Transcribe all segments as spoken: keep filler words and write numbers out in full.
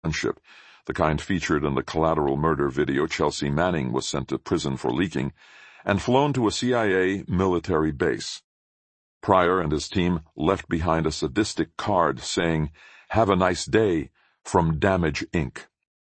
ship, the kind featured in the Collateral murder video Chelsea Manning was sent to prison for leaking, and flown to a C I A military base. Pryor and his team left behind a sadistic card saying, "Have a nice day," from Damage Incorporated.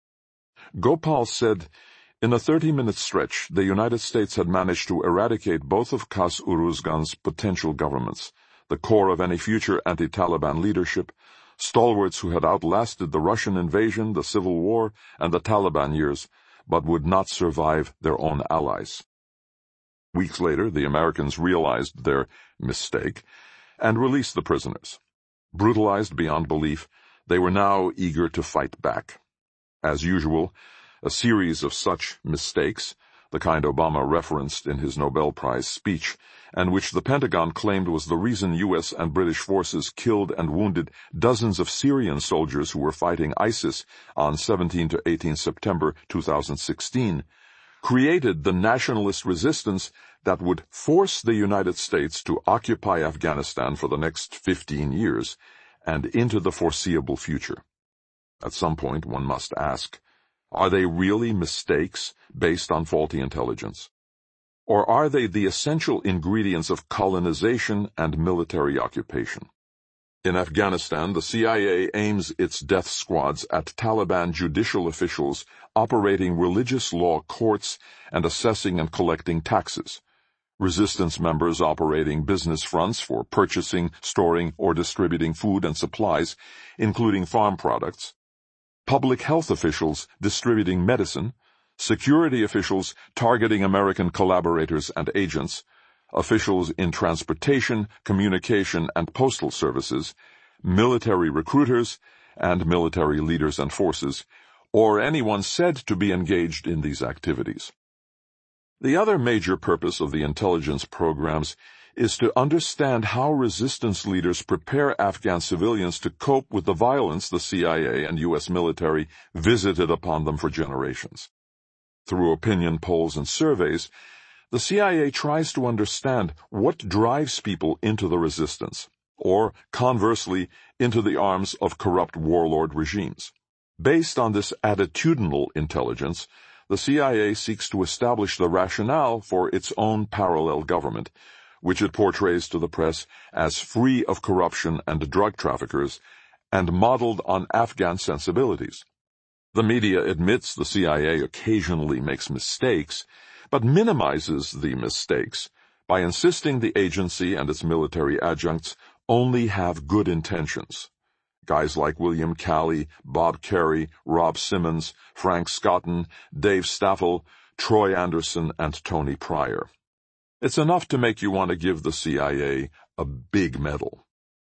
Gopal said, in a thirty-minute stretch, the United States had managed to eradicate both of Qas Uruzgan's potential governments, the core of any future anti-Taliban leadership, stalwarts who had outlasted the Russian invasion, the Civil War, and the Taliban years, but would not survive their own allies. Weeks later, the Americans realized their mistake and released the prisoners. Brutalized beyond belief, they were now eager to fight back. As usual, a series of such mistakes, the kind Obama referenced in his Nobel Prize speech, and which the Pentagon claimed was the reason U S and British forces killed and wounded dozens of Syrian soldiers who were fighting ISIS on seventeenth to eighteenth September two thousand sixteen, created the nationalist resistance that would force the United States to occupy Afghanistan for the next fifteen years and into the foreseeable future. At some point, one must ask, are they really mistakes based on faulty intelligence? Or are they the essential ingredients of colonization and military occupation? In Afghanistan, the C I A aims its death squads at Taliban judicial officials operating religious law courts and assessing and collecting taxes, resistance members operating business fronts for purchasing, storing, or distributing food and supplies, including farm products, public health officials distributing medicine, security officials targeting American collaborators and agents, officials in transportation, communication, and postal services, military recruiters, and military leaders and forces, or anyone said to be engaged in these activities. The other major purpose of the intelligence programs is to understand how resistance leaders prepare Afghan civilians to cope with the violence the C I A and U S military visited upon them for generations. Through opinion polls and surveys, the C I A tries to understand what drives people into the resistance, or, conversely, into the arms of corrupt warlord regimes. Based on this attitudinal intelligence, the C I A seeks to establish the rationale for its own parallel government, which it portrays to the press as free of corruption and drug traffickers, and modeled on Afghan sensibilities. The media admits the C I A occasionally makes mistakes, but minimizes the mistakes by insisting the agency and its military adjuncts only have good intentions. Guys like William Calley, Bob Kerrey, Rob Simmons, Frank Scotton, Dave Staffel, Troy Anderson, and Tony Pryor. It's enough to make you want to give the C I A a big medal.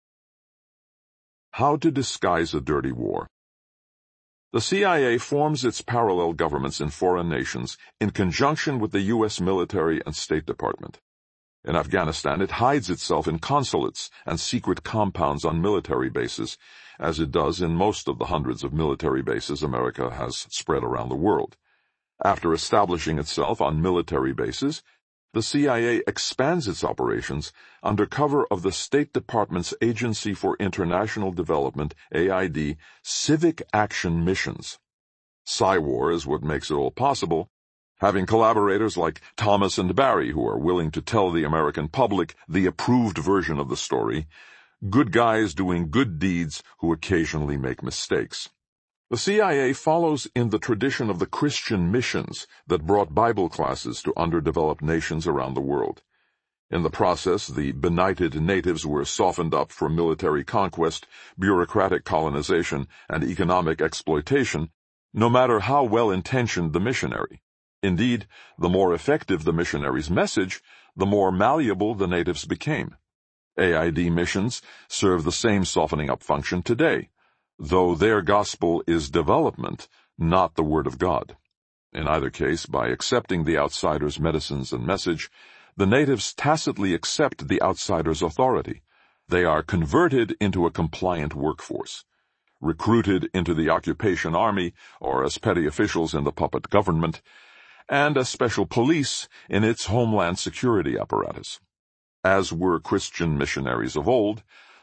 How to disguise a dirty war. The C I A forms its parallel governments in foreign nations in conjunction with the U S military and State Department. In Afghanistan, it hides itself in consulates and secret compounds on military bases, as it does in most of the hundreds of military bases America has spread around the world. After establishing itself on military bases, the C I A expands its operations under cover of the State Department's Agency for International Development, A I D, Civic Action Missions. Psy-War is what makes it all possible, having collaborators like Thomas and Barry who are willing to tell the American public the approved version of the story, good guys doing good deeds who occasionally make mistakes. The C I A follows in the tradition of the Christian missions that brought Bible classes to underdeveloped nations around the world. In the process, the benighted natives were softened up for military conquest, bureaucratic colonization, and economic exploitation, no matter how well-intentioned the missionary. Indeed, the more effective the missionary's message, the more malleable the natives became. A I D missions serve the same softening-up function today, though their gospel is development, not the Word of God. In either case, by accepting the outsider's medicines and message, the natives tacitly accept the outsider's authority. They are converted into a compliant workforce, recruited into the occupation army or as petty officials in the puppet government, and as special police in its homeland security apparatus. As were Christian missionaries of old,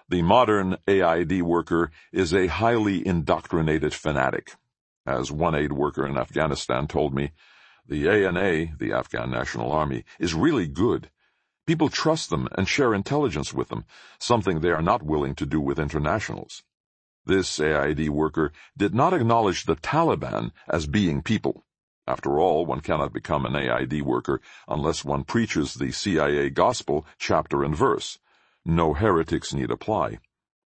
The modern A I D worker is a highly indoctrinated fanatic. As one aid worker in Afghanistan told me, the A N A, the Afghan National Army, is really good. People trust them and share intelligence with them, something they are not willing to do with internationals. This A I D worker did not acknowledge the Taliban as being people. After all, one cannot become an A I D worker unless one preaches the C I A gospel chapter and verse. No heretics need apply.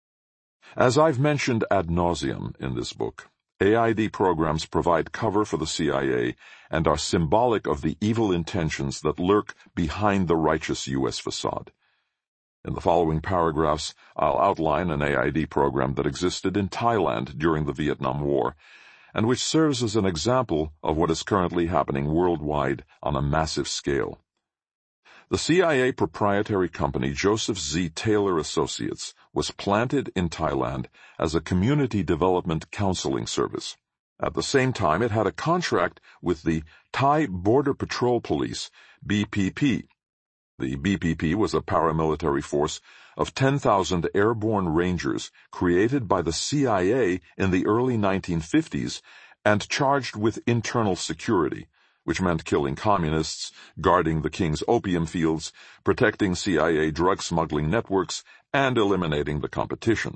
As I've mentioned ad nauseum in this book, A I D programs provide cover for the C I A and are symbolic of the evil intentions that lurk behind the righteous U S facade. In the following paragraphs, I'll outline an A I D program that existed in Thailand during the Vietnam War, and which serves as an example of what is currently happening worldwide on a massive scale. The C I A proprietary company Joseph Z. Taylor Associates was planted in Thailand as a community development counseling service. At the same time, it had a contract with the Thai Border Patrol Police, B P P. The B P P was a paramilitary force of ten thousand airborne rangers created by the C I A in the early nineteen fifties and charged with internal security, which meant killing communists, guarding the king's opium fields, protecting C I A drug smuggling networks, and eliminating the competition.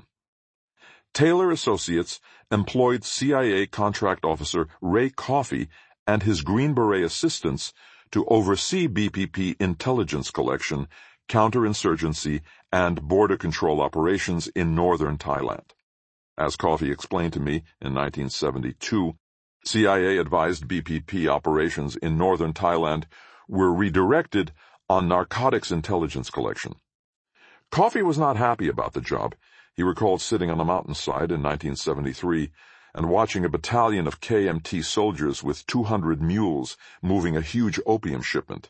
Taylor Associates employed C I A contract officer Ray Coffey and his Green Beret assistants to oversee B P P intelligence collection, counterinsurgency, and border control operations in northern Thailand. As Coffey explained to me in nineteen seventy-two, C I A advised B P P operations in northern Thailand were redirected on narcotics intelligence collection. Coffey was not happy about the job. He recalled sitting on a mountainside in nineteen seventy-three and watching a battalion of K M T soldiers with two hundred mules moving a huge opium shipment.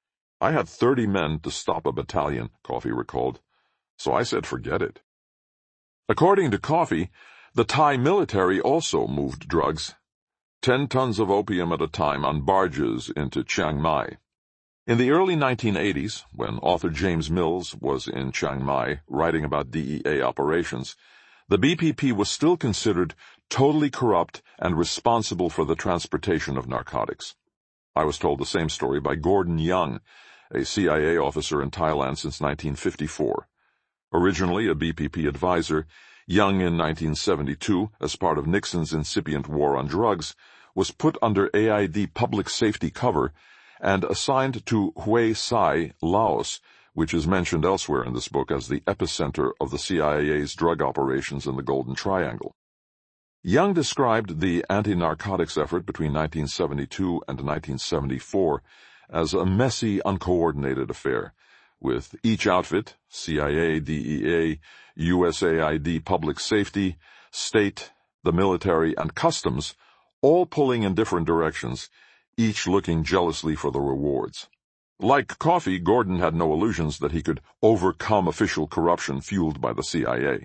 I had thirty men to stop a battalion, Coffey recalled, so I said forget it. According to Coffey, the Thai military also moved drugs, ten tons of opium at a time on barges into Chiang Mai. In the early nineteen eighties, when author James Mills was in Chiang Mai writing about D E A operations, the B P P was still considered totally corrupt and responsible for the transportation of narcotics. I was told the same story by Gordon Young, a C I A officer in Thailand since nineteen fifty-four. Originally a B P P advisor, Young in nineteen seventy-two, as part of Nixon's incipient war on drugs, was put under A I D public safety cover and assigned to Hue Sai, Laos, which is mentioned elsewhere in this book as the epicenter of the C I A's drug operations in the Golden Triangle. Young described the anti-narcotics effort between nineteen seventy-two and nineteen seventy-four as a messy, uncoordinated affair, with each outfit, C I A, D E A, U S A I D Public Safety, State, the military, and Customs, all pulling in different directions, each looking jealously for the rewards. Like Coffey, Gordon had no illusions that he could overcome official corruption fueled by the C I A.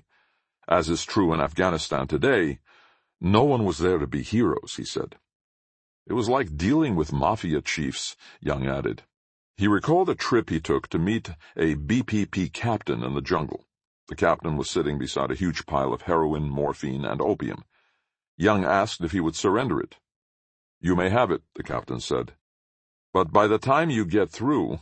As is true in Afghanistan today, no one was there to be heroes, he said. It was like dealing with mafia chiefs, Young added. He recalled a trip he took to meet a B P P captain in the jungle. The captain was sitting beside a huge pile of heroin, morphine, and opium. Young asked if he would surrender it. "You may have it," the captain said. "But by the time you get through—"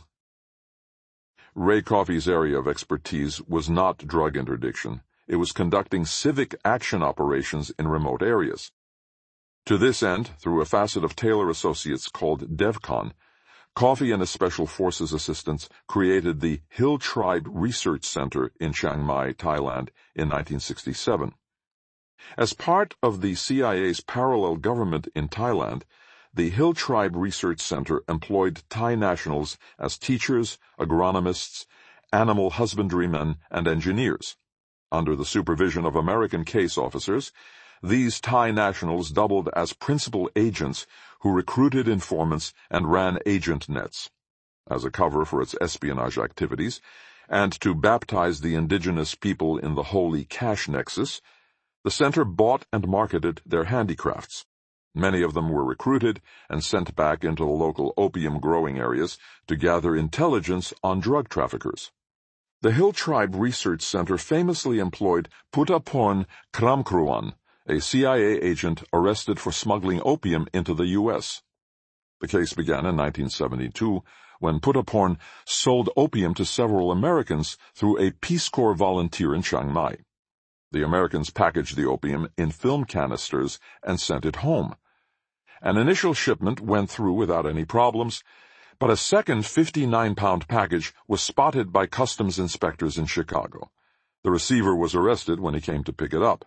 Ray Coffey's area of expertise was not drug interdiction. It was conducting civic action operations in remote areas. To this end, through a facet of Taylor Associates called DevCon, Coffey and his Special Forces assistants created the Hill Tribe Research Center in Chiang Mai, Thailand, in nineteen sixty-seven. As part of the C I A's parallel government in Thailand, the Hill Tribe Research Center employed Thai nationals as teachers, agronomists, animal husbandrymen, and engineers. Under the supervision of American case officers, these Thai nationals doubled as principal agents who recruited informants and ran agent nets. As a cover for its espionage activities, and to baptize the indigenous people in the holy cash nexus, the center bought and marketed their handicrafts. Many of them were recruited and sent back into the local opium growing areas to gather intelligence on drug traffickers. The Hill Tribe Research Center famously employed Puttaporn Kramkruan, a C I A agent arrested for smuggling opium into the U S The case began in nineteen seventy-two, when Puttaporn sold opium to several Americans through a Peace Corps volunteer in Chiang Mai. The Americans packaged the opium in film canisters and sent it home. An initial shipment went through without any problems, but a second fifty-nine pound package was spotted by customs inspectors in Chicago. The receiver was arrested when he came to pick it up.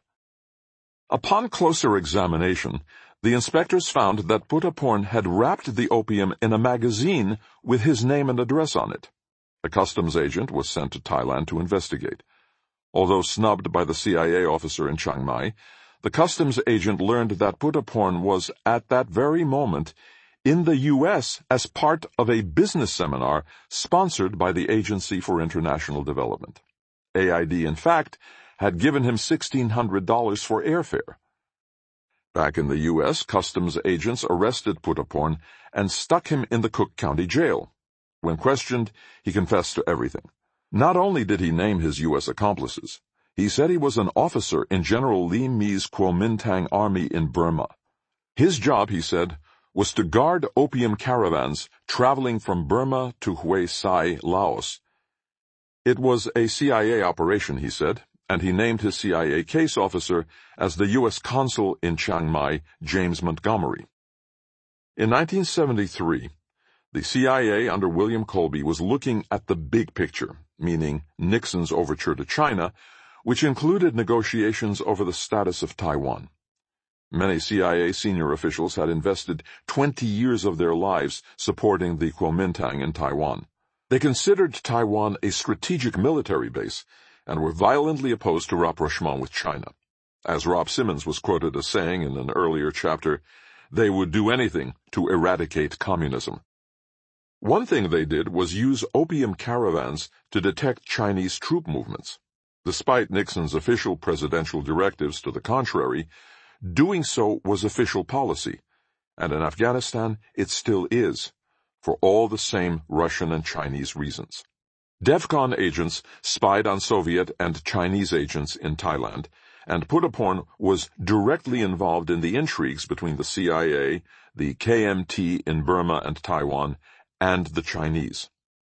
Upon closer examination, the inspectors found that Puttaporn had wrapped the opium in a magazine with his name and address on it. The customs agent was sent to Thailand to investigate. Although snubbed by the C I A officer in Chiang Mai, the customs agent learned that Puttaporn was, at that very moment, in the U S as part of a business seminar sponsored by the Agency for International Development. A I D, in fact, had given him sixteen hundred dollars for airfare. Back in the U S, customs agents arrested Puttaporn and stuck him in the Cook County Jail. When questioned, he confessed to everything. Not only did he name his U S accomplices, he said he was an officer in General Lee Mee's Kuomintang Army in Burma. His job, he said, was to guard opium caravans traveling from Burma to Hue Sai, Laos. It was a C I A operation, he said, and he named his C I A case officer as the U S consul in Chiang Mai, James Montgomery. In nineteen seventy-three, the C I A under William Colby was looking at the big picture, meaning Nixon's overture to China, which included negotiations over the status of Taiwan. Many C I A senior officials had invested twenty years of their lives supporting the Kuomintang in Taiwan. They considered Taiwan a strategic military base and were violently opposed to rapprochement with China. As Rob Simmons was quoted as saying in an earlier chapter, they would do anything to eradicate communism. One thing they did was use opium caravans to detect Chinese troop movements. Despite Nixon's official presidential directives to the contrary, doing so was official policy, and in Afghanistan it still is, for all the same Russian and Chinese reasons. DEFCON agents spied on Soviet and Chinese agents in Thailand, and Puttaporn was directly involved in the intrigues between the C I A, the K M T in Burma and Taiwan, and the Chinese.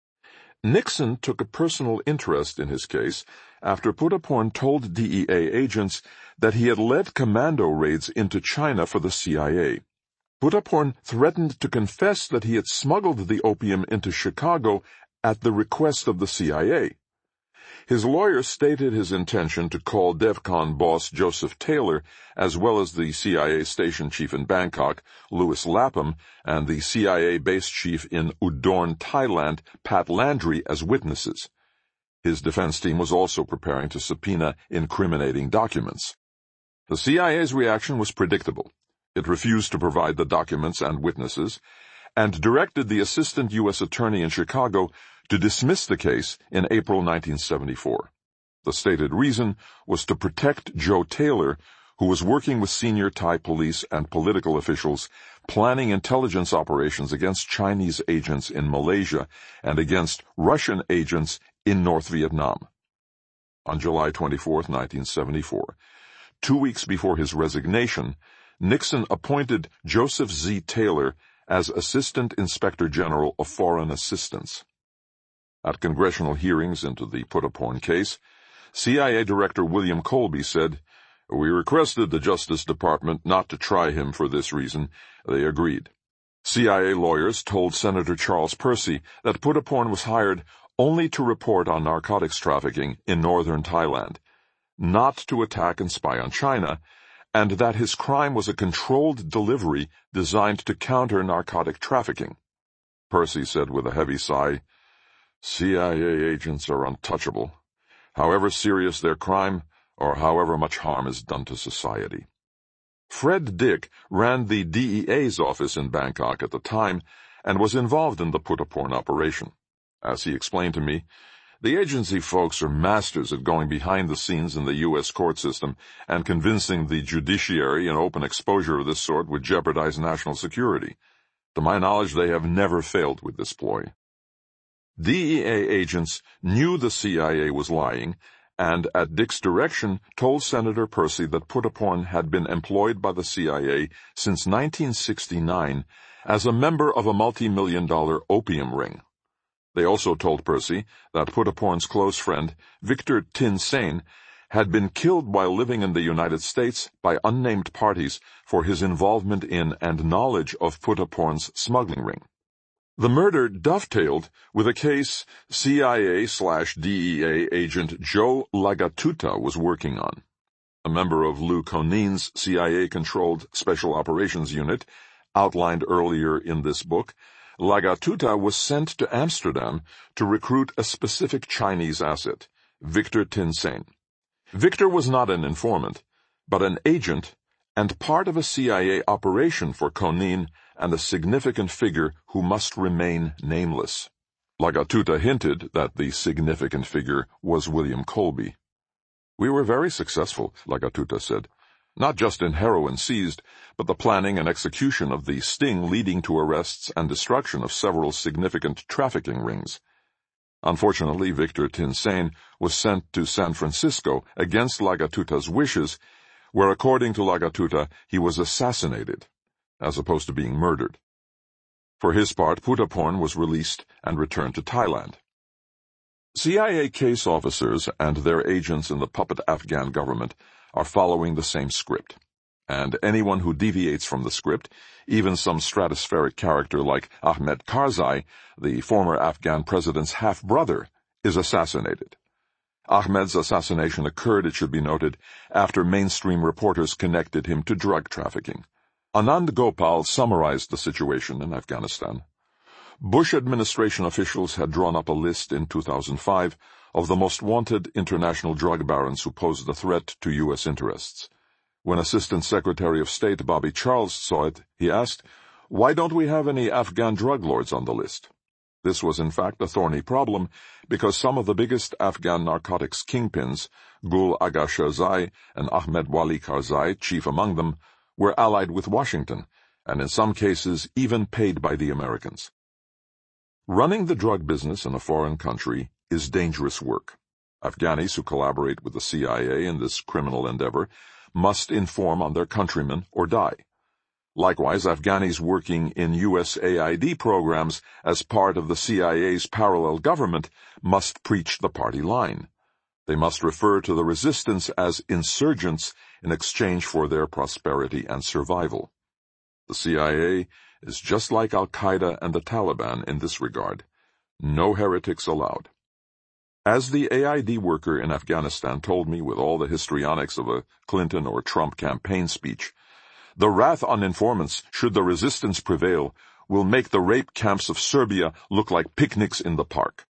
Nixon took a personal interest in his case after Puttaporn told D E A agents that he had led commando raids into China for the C I A. Puttaporn threatened to confess that he had smuggled the opium into Chicago at the request of the C I A. His lawyer stated his intention to call DEFCON boss Joseph Taylor, as well as the C I A station chief in Bangkok, Louis Lapham, and the C I A base chief in Udorn, Thailand, Pat Landry, as witnesses. His defense team was also preparing to subpoena incriminating documents. The C I A's reaction was predictable. It refused to provide the documents and witnesses, and directed the assistant U S attorney in Chicago to dismiss the case in April nineteen seventy-four. The stated reason was to protect Joe Taylor, who was working with senior Thai police and political officials, planning intelligence operations against Chinese agents in Malaysia and against Russian agents in North Vietnam. On July twenty-fourth, nineteen seventy-four, two weeks before his resignation, Nixon appointed Joseph Z. Taylor as Assistant Inspector General of Foreign Assistance. At congressional hearings into the Puttaporn case, C I A Director William Colby said, "We requested the Justice Department not to try him for this reason. They agreed." C I A lawyers told Senator Charles Percy that Puttaporn was hired only to report on narcotics trafficking in northern Thailand, not to attack and spy on China, and that his crime was a controlled delivery designed to counter narcotic trafficking. Percy said with a heavy sigh, "C I A agents are untouchable, however serious their crime or however much harm is done to society." Fred Dick ran the D E A's office in Bangkok at the time and was involved in the Puttaporn operation. As he explained to me, the agency folks are masters at going behind the scenes in the U S court system and convincing the judiciary an open exposure of this sort would jeopardize national security. To my knowledge, they have never failed with this ploy. D E A agents knew the C I A was lying, and at Dick's direction told Senator Percy that Puttaporn had been employed by the C I A since nineteen sixty-nine as a member of a multi-million dollar opium ring. They also told Percy that Puttaporn's close friend, Victor Tin Sain, had been killed while living in the United States by unnamed parties for his involvement in and knowledge of Puttaporn's smuggling ring. The murder dovetailed with a case C I A slash D E A agent Joe Lagatutta was working on. A member of Lou Conin's C I A-controlled Special Operations Unit, outlined earlier in this book, Lagatutta was sent to Amsterdam to recruit a specific Chinese asset, Victor Tin Sain. Victor was not an informant, but an agent and part of a C I A operation for Conin and a significant figure who must remain nameless. Lagatutta hinted that the significant figure was William Colby. "We were very successful," Lagatutta said, "not just in heroin seized, but the planning and execution of the sting leading to arrests and destruction of several significant trafficking rings." Unfortunately, Victor Tin Sain was sent to San Francisco against Lagatutta's wishes, where, according to Lagatutta, he was assassinated, as opposed to being murdered. For his part, Puttaporn was released and returned to Thailand. C I A case officers and their agents in the puppet Afghan government are following the same script, and anyone who deviates from the script, even some stratospheric character like Ahmed Karzai, the former Afghan president's half-brother, is assassinated. Ahmed's assassination occurred, it should be noted, after mainstream reporters connected him to drug trafficking. Anand Gopal summarized the situation in Afghanistan. Bush administration officials had drawn up a list in two thousand five of the most wanted international drug barons who posed a threat to U S interests. When Assistant Secretary of State Bobby Charles saw it, he asked, "Why don't we have any Afghan drug lords on the list?" This was in fact a thorny problem because some of the biggest Afghan narcotics kingpins, Gul Agha Sherzai and Ahmed Wali Karzai, chief among them, were allied with Washington, and in some cases even paid by the Americans. Running the drug business in a foreign country is dangerous work. Afghanis who collaborate with the C I A in this criminal endeavor must inform on their countrymen or die. Likewise, Afghanis working in U S A I D programs as part of the C I A's parallel government must preach the party line. They must refer to the resistance as insurgents in exchange for their prosperity and survival. The C I A is just like Al-Qaeda and the Taliban in this regard. No heretics allowed. As the A I D worker in Afghanistan told me with all the histrionics of a Clinton or Trump campaign speech, the wrath on informants, should the resistance prevail, will make the rape camps of Serbia look like picnics in the park.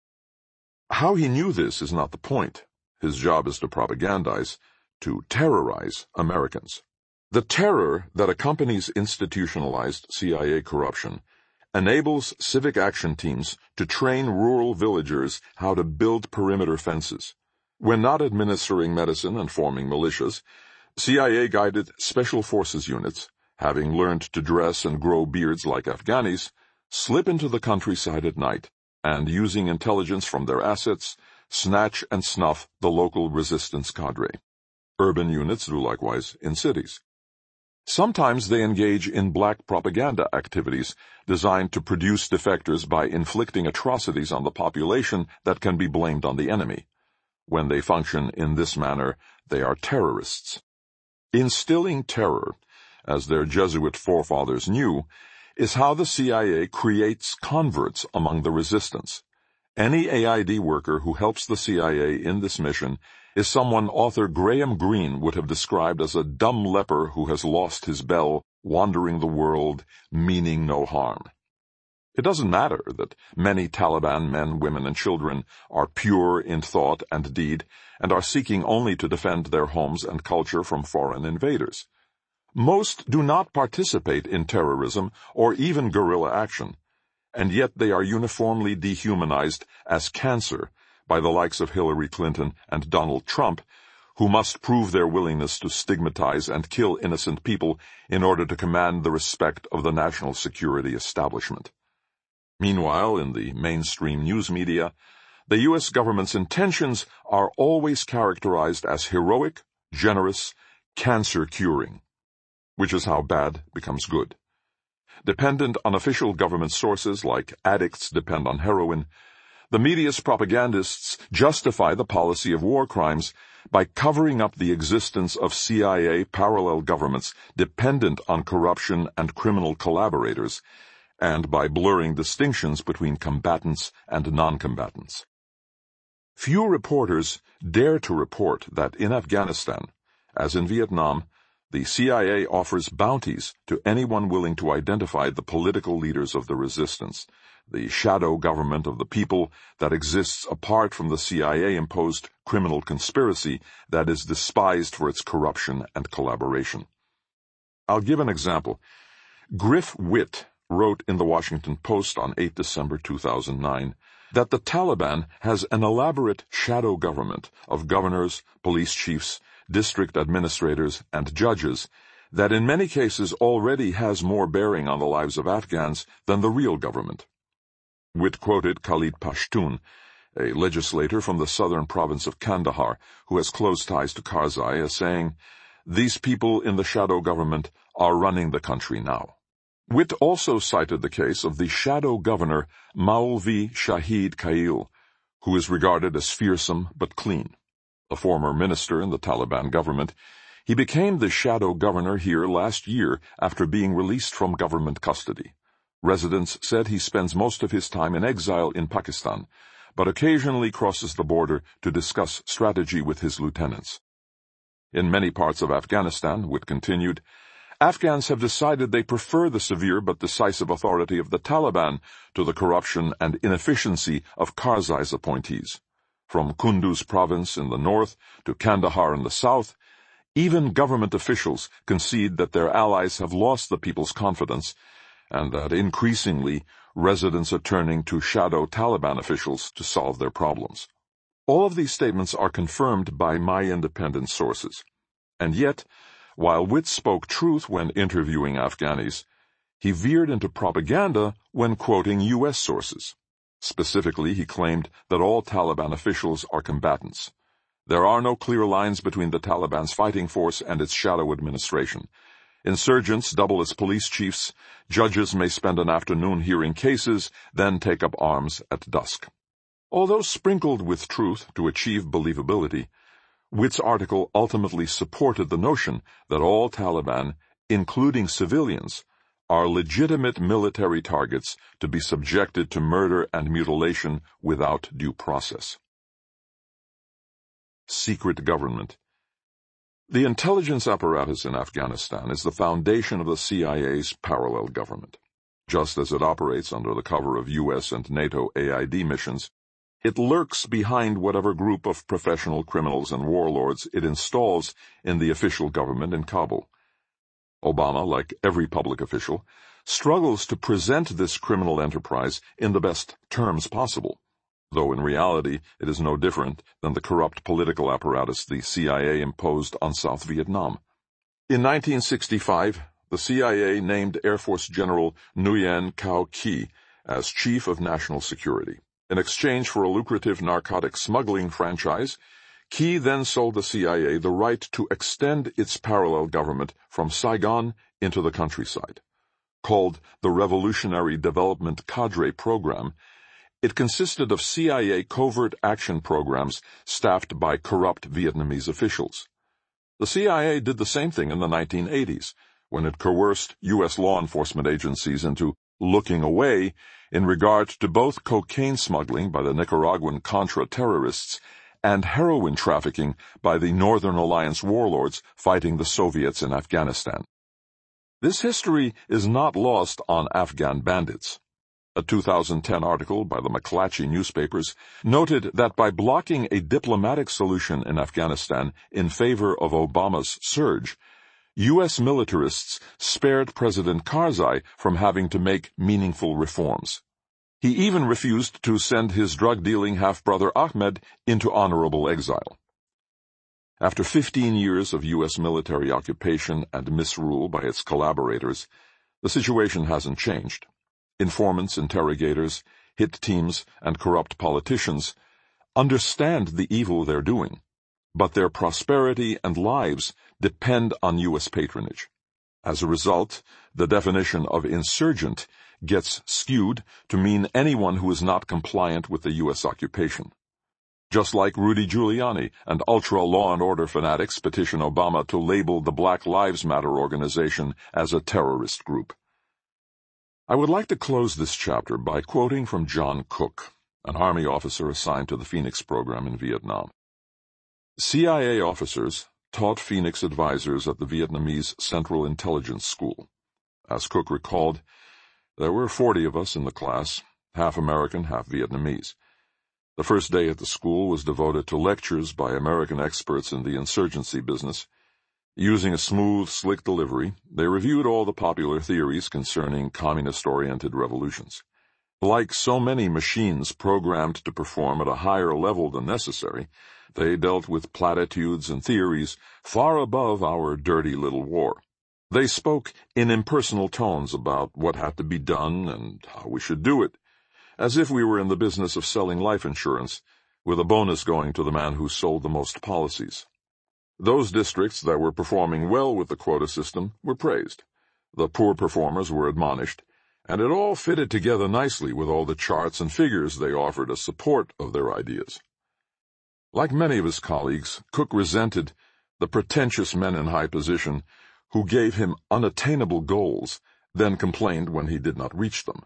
How he knew this is not the point. His job is to propagandize, to terrorize Americans. The terror that accompanies institutionalized C I A corruption enables civic action teams to train rural villagers how to build perimeter fences. When not administering medicine and forming militias, C I A-guided Special Forces units, having learned to dress and grow beards like Afghanis, slip into the countryside at night and, using intelligence from their assets, snatch and snuff the local resistance cadre. Urban units do likewise in cities. Sometimes they engage in black propaganda activities designed to produce defectors by inflicting atrocities on the population that can be blamed on the enemy. When they function in this manner, they are terrorists. Instilling terror, as their Jesuit forefathers knew, is how the C I A creates converts among the resistance. Any A I D worker who helps the C I A in this mission is someone author Graham Greene would have described as a dumb leper who has lost his bell, wandering the world, meaning no harm. It doesn't matter that many Taliban men, women, and children are pure in thought and deed and are seeking only to defend their homes and culture from foreign invaders. Most do not participate in terrorism or even guerrilla action, and yet they are uniformly dehumanized as cancer by the likes of Hillary Clinton and Donald Trump, who must prove their willingness to stigmatize and kill innocent people in order to command the respect of the national security establishment. Meanwhile, in the mainstream news media, the U S government's intentions are always characterized as heroic, generous, cancer-curing, which is how bad becomes good. Dependent on official government sources like addicts depend on heroin, the media's propagandists justify the policy of war crimes by covering up the existence of C I A parallel governments dependent on corruption and criminal collaborators, and by blurring distinctions between combatants and non-combatants. Few reporters dare to report that in Afghanistan, as in Vietnam, the C I A offers bounties to anyone willing to identify the political leaders of the resistance, the shadow government of the people that exists apart from the C I A-imposed criminal conspiracy that is despised for its corruption and collaboration. I'll give an example. Griff Witt wrote in the Washington Post on the eighth of December two thousand nine that the Taliban has an elaborate shadow government of governors, police chiefs, district administrators, and judges that in many cases already has more bearing on the lives of Afghans than the real government. Witt quoted Khalid Pashtun, a legislator from the southern province of Kandahar who has close ties to Karzai, as saying, "These people in the shadow government are running the country now." Witt also cited the case of the shadow governor Maulvi Shahid Khail, who is regarded as fearsome but clean. A former minister in the Taliban government, he became the shadow governor here last year after being released from government custody. Residents said he spends most of his time in exile in Pakistan, but occasionally crosses the border to discuss strategy with his lieutenants. In many parts of Afghanistan, Witt continued, Afghans have decided they prefer the severe but decisive authority of the Taliban to the corruption and inefficiency of Karzai's appointees. From Kunduz province in the north to Kandahar in the south, even government officials concede that their allies have lost the people's confidence, and that increasingly residents are turning to shadow Taliban officials to solve their problems. All of these statements are confirmed by my independent sources. And yet, while Witt spoke truth when interviewing Afghanis, he veered into propaganda when quoting U S sources. Specifically, he claimed that all Taliban officials are combatants. There are no clear lines between the Taliban's fighting force and its shadow administration. Insurgents double as police chiefs, judges may spend an afternoon hearing cases, then take up arms at dusk. Although sprinkled with truth to achieve believability, Witt's article ultimately supported the notion that all Taliban, including civilians, are legitimate military targets to be subjected to murder and mutilation without due process. Secret government. The intelligence apparatus in Afghanistan is the foundation of the C I A's parallel government. Just as it operates under the cover of U S and NATO A I D missions, it lurks behind whatever group of professional criminals and warlords it installs in the official government in Kabul. Obama, like every public official, struggles to present this criminal enterprise in the best terms possible, though in reality it is no different than the corrupt political apparatus the C I A imposed on South Vietnam. In nineteen sixty-five, the C I A named Air Force General Nguyen Cao Ky as Chief of National Security. In exchange for a lucrative narcotic smuggling franchise, Ky then sold the C I A the right to extend its parallel government from Saigon into the countryside. Called the Revolutionary Development Cadre Program, it consisted of C I A covert action programs staffed by corrupt Vietnamese officials. The C I A did the same thing in the nineteen eighties, when it coerced U S law enforcement agencies into looking away in regard to both cocaine smuggling by the Nicaraguan Contra terrorists and heroin trafficking by the Northern Alliance warlords fighting the Soviets in Afghanistan. This history is not lost on Afghan bandits. A two thousand ten article by the McClatchy newspapers noted that by blocking a diplomatic solution in Afghanistan in favor of Obama's surge, U S militarists spared President Karzai from having to make meaningful reforms. He even refused to send his drug-dealing half-brother Ahmed into honorable exile. After fifteen years of U S military occupation and misrule by its collaborators, the situation hasn't changed. informants, interrogators, hit teams, and corrupt politicians, understand the evil they're doing, but their prosperity and lives depend on U S patronage. As a result, the definition of insurgent gets skewed to mean anyone who is not compliant with the U S occupation. Just like Rudy Giuliani and ultra-law and order fanatics petition Obama to label the Black Lives Matter organization as a terrorist group. I would like to close this chapter by quoting from John Cook, an Army officer assigned to the Phoenix program in Vietnam. C I A officers taught Phoenix advisors at the Vietnamese Central Intelligence School. As Cook recalled, there were forty of us in the class, half American, half Vietnamese. The first day at the school was devoted to lectures by American experts in the insurgency business. Using a smooth, slick delivery, they reviewed all the popular theories concerning communist-oriented revolutions. Like so many machines programmed to perform at a higher level than necessary, they dealt with platitudes and theories far above our dirty little war. They spoke in impersonal tones about what had to be done and how we should do it, as if we were in the business of selling life insurance, with a bonus going to the man who sold the most policies. Those districts that were performing well with the quota system were praised. The poor performers were admonished, and it all fitted together nicely with all the charts and figures they offered as support of their ideas. Like many of his colleagues, Cook resented the pretentious men in high position who gave him unattainable goals, then complained when he did not reach them.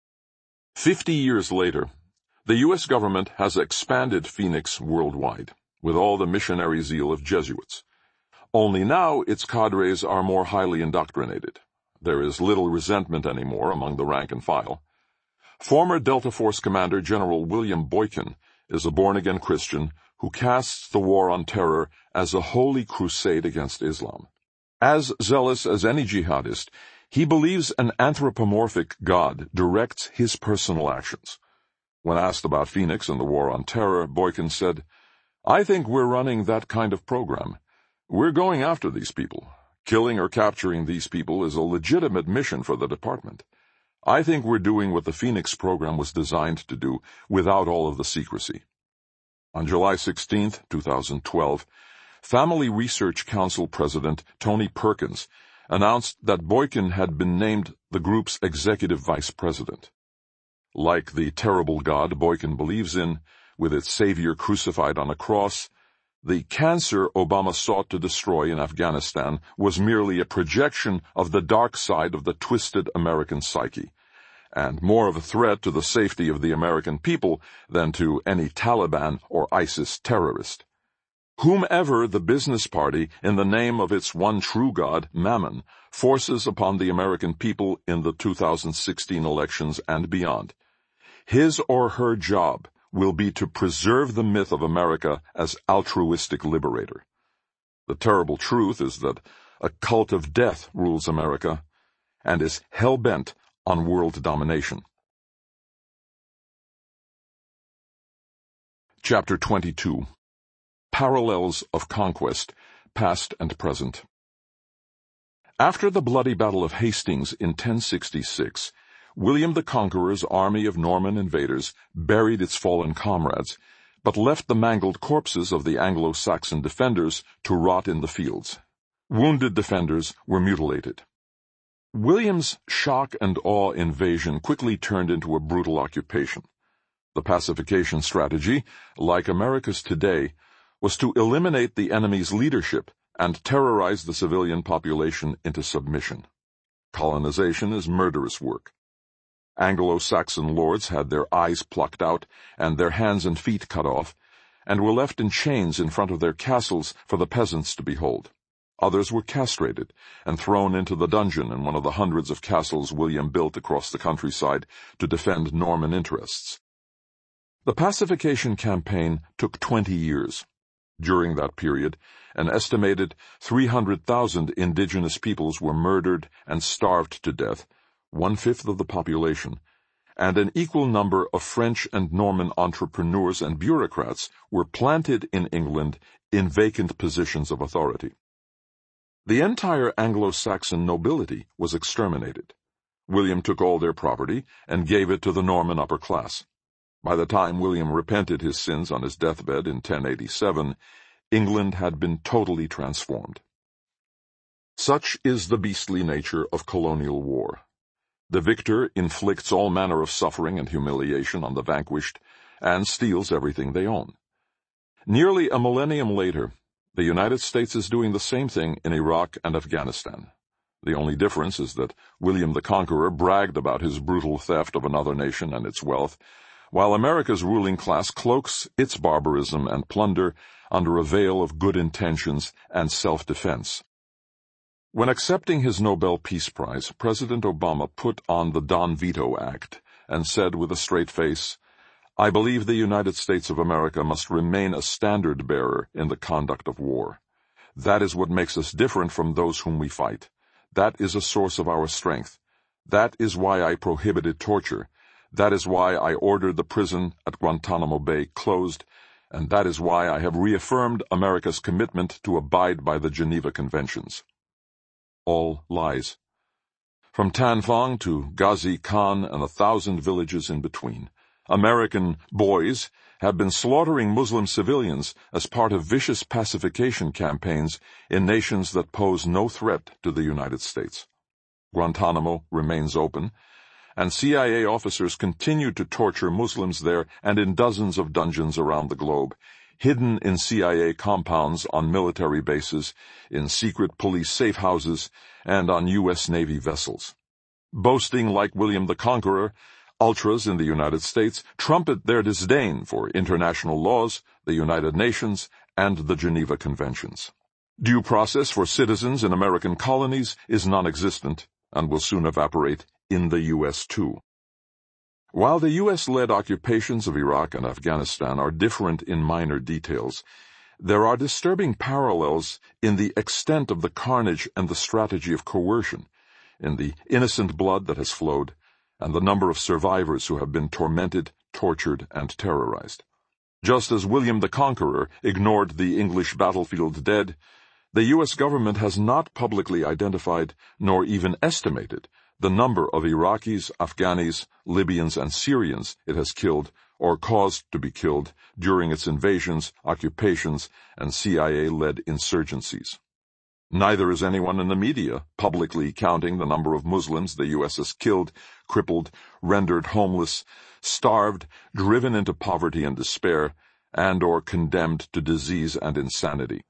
Fifty years later, the U S government has expanded Phoenix worldwide, with all the missionary zeal of Jesuits. Only now its cadres are more highly indoctrinated. There is little resentment anymore among the rank and file. Former Delta Force Commander General William Boykin is a born-again Christian who casts the war on terror as a holy crusade against Islam. As zealous as any jihadist, he believes an anthropomorphic God directs his personal actions. When asked about Phoenix and the war on terror, Boykin said, "I think we're running that kind of program. We're going after these people. Killing or capturing these people is a legitimate mission for the department. I think we're doing what the Phoenix program was designed to do without all of the secrecy." On July sixteenth, two thousand twelve, Family Research Council President Tony Perkins announced that Boykin had been named the group's executive vice president. Like the terrible God Boykin believes in, with its savior crucified on a cross, the cancer Obama sought to destroy in Afghanistan was merely a projection of the dark side of the twisted American psyche, and more of a threat to the safety of the American people than to any Taliban or ISIS terrorist. Whomever the business party, in the name of its one true God, Mammon, forces upon the American people in the two thousand sixteen elections and beyond, his or her job will be to preserve the myth of America as altruistic liberator. The terrible truth is that a cult of death rules America and is hell-bent on world domination. Chapter twenty-two. Parallels of Conquest, Past and Present. After the bloody Battle of Hastings in ten sixty-six, William the Conqueror's army of Norman invaders buried its fallen comrades, but left the mangled corpses of the Anglo-Saxon defenders to rot in the fields. Wounded defenders were mutilated. William's shock and awe invasion quickly turned into a brutal occupation. The pacification strategy, like America's today, was to eliminate the enemy's leadership and terrorize the civilian population into submission. Colonization is murderous work. Anglo-Saxon lords had their eyes plucked out and their hands and feet cut off, and were left in chains in front of their castles for the peasants to behold. Others were castrated and thrown into the dungeon in one of the hundreds of castles William built across the countryside to defend Norman interests. The pacification campaign took twenty years. During that period, an estimated three hundred thousand indigenous peoples were murdered and starved to death, one-fifth of the population, and an equal number of French and Norman entrepreneurs and bureaucrats were planted in England in vacant positions of authority. The entire Anglo-Saxon nobility was exterminated. William took all their property and gave it to the Norman upper class. By the time William repented his sins on his deathbed in ten eighty-seven, England had been totally transformed. Such is the beastly nature of colonial war. The victor inflicts all manner of suffering and humiliation on the vanquished and steals everything they own. Nearly a millennium later, the United States is doing the same thing in Iraq and Afghanistan. The only difference is that William the Conqueror bragged about his brutal theft of another nation and its wealth, while America's ruling class cloaks its barbarism and plunder under a veil of good intentions and self-defense. When accepting his Nobel Peace Prize, President Obama put on the Don Vito Act and said with a straight face, "I believe the United States of America must remain a standard-bearer in the conduct of war. That is what makes us different from those whom we fight. That is a source of our strength. That is why I prohibited torture. That is why I ordered the prison at Guantanamo Bay closed, and that is why I have reaffirmed America's commitment to abide by the Geneva Conventions." All lies. From Tanfong to Ghazi Khan and a thousand villages in between, American boys have been slaughtering Muslim civilians as part of vicious pacification campaigns in nations that pose no threat to the United States. Guantanamo remains open, and C I A officers continue to torture Muslims there and in dozens of dungeons around the globe, hidden in C I A compounds on military bases, in secret police safe houses, and on U S Navy vessels. Boasting like William the Conqueror, ultras in the United States trumpet their disdain for international laws, the United Nations, and the Geneva Conventions. Due process for citizens in American colonies is non-existent and will soon evaporate in the U S too. While the U S-led occupations of Iraq and Afghanistan are different in minor details, there are disturbing parallels in the extent of the carnage and the strategy of coercion, in the innocent blood that has flowed, and the number of survivors who have been tormented, tortured, and terrorized. Just as William the Conqueror ignored the English battlefield dead, the U S government has not publicly identified, nor even estimated, the number of Iraqis, Afghanis, Libyans, and Syrians it has killed or caused to be killed during its invasions, occupations, and C I A-led insurgencies. Neither is anyone in the media publicly counting the number of Muslims the U S has killed, crippled, rendered homeless, starved, driven into poverty and despair, and or condemned to disease and insanity.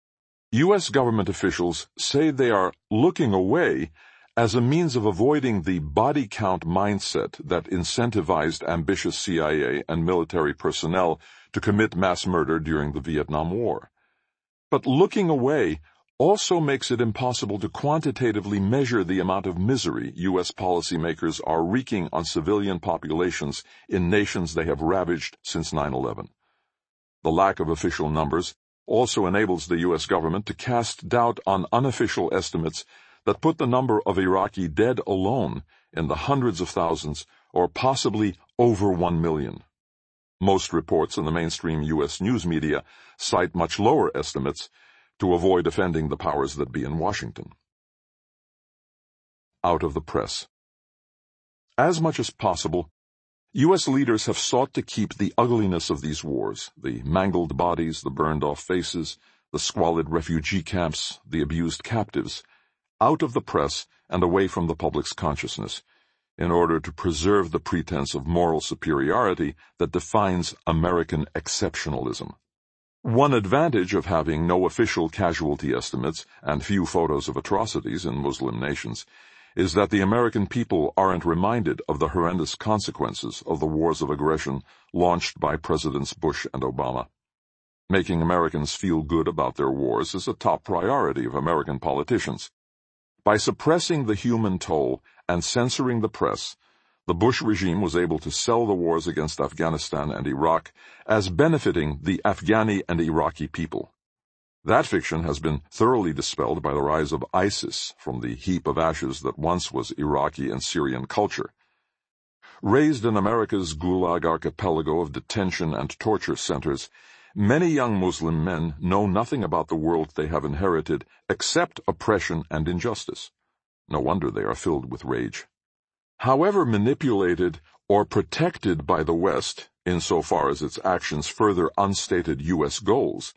U S government officials say they are looking away as a means of avoiding the body count mindset that incentivized ambitious C I A and military personnel to commit mass murder during the Vietnam War. But looking away also makes it impossible to quantitatively measure the amount of misery U S policymakers are wreaking on civilian populations in nations they have ravaged since nine eleven. The lack of official numbers also enables the U S government to cast doubt on unofficial estimates that put the number of Iraqi dead alone in the hundreds of thousands or possibly over one million. Most reports in the mainstream U S news media cite much lower estimates to avoid offending the powers that be in Washington. Out of the press. As much as possible, U S leaders have sought to keep the ugliness of these wars, the mangled bodies, the burned-off faces, the squalid refugee camps, the abused captives, out of the press and away from the public's consciousness, in order to preserve the pretense of moral superiority that defines American exceptionalism. One advantage of having no official casualty estimates and few photos of atrocities in Muslim nations is that the American people aren't reminded of the horrendous consequences of the wars of aggression launched by Presidents Bush and Obama. Making Americans feel good about their wars is a top priority of American politicians. By suppressing the human toll and censoring the press, the Bush regime was able to sell the wars against Afghanistan and Iraq as benefiting the Afghani and Iraqi people. That fiction has been thoroughly dispelled by the rise of ISIS from the heap of ashes that once was Iraqi and Syrian culture. Raised in America's Gulag archipelago of detention and torture centers, many young Muslim men know nothing about the world they have inherited except oppression and injustice. No wonder they are filled with rage. However manipulated or protected by the West, insofar as its actions further unstated U S goals,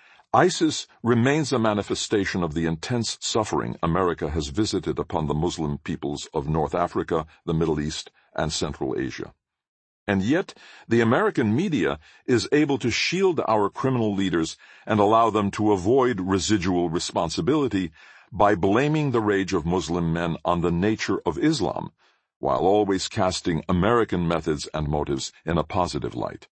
ISIS remains a manifestation of the intense suffering America has visited upon the Muslim peoples of North Africa, the Middle East, and Central Asia. And yet, the American media is able to shield our criminal leaders and allow them to avoid residual responsibility by blaming the rage of Muslim men on the nature of Islam, while always casting American methods and motives in a positive light.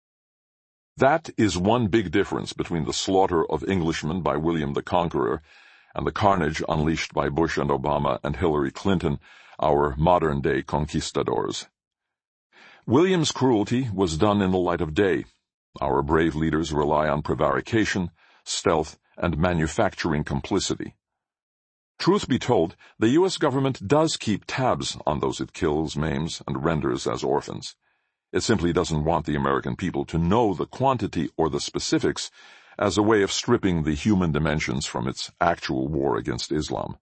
That is one big difference between the slaughter of Englishmen by William the Conqueror and the carnage unleashed by Bush and Obama and Hillary Clinton, our modern-day conquistadors. William's cruelty was done in the light of day. Our brave leaders rely on prevarication, stealth, and manufacturing complicity. Truth be told, the U S government does keep tabs on those it kills, maims, and renders as orphans. It simply doesn't want the American people to know the quantity or the specifics as a way of stripping the human dimensions from its actual war against Islam.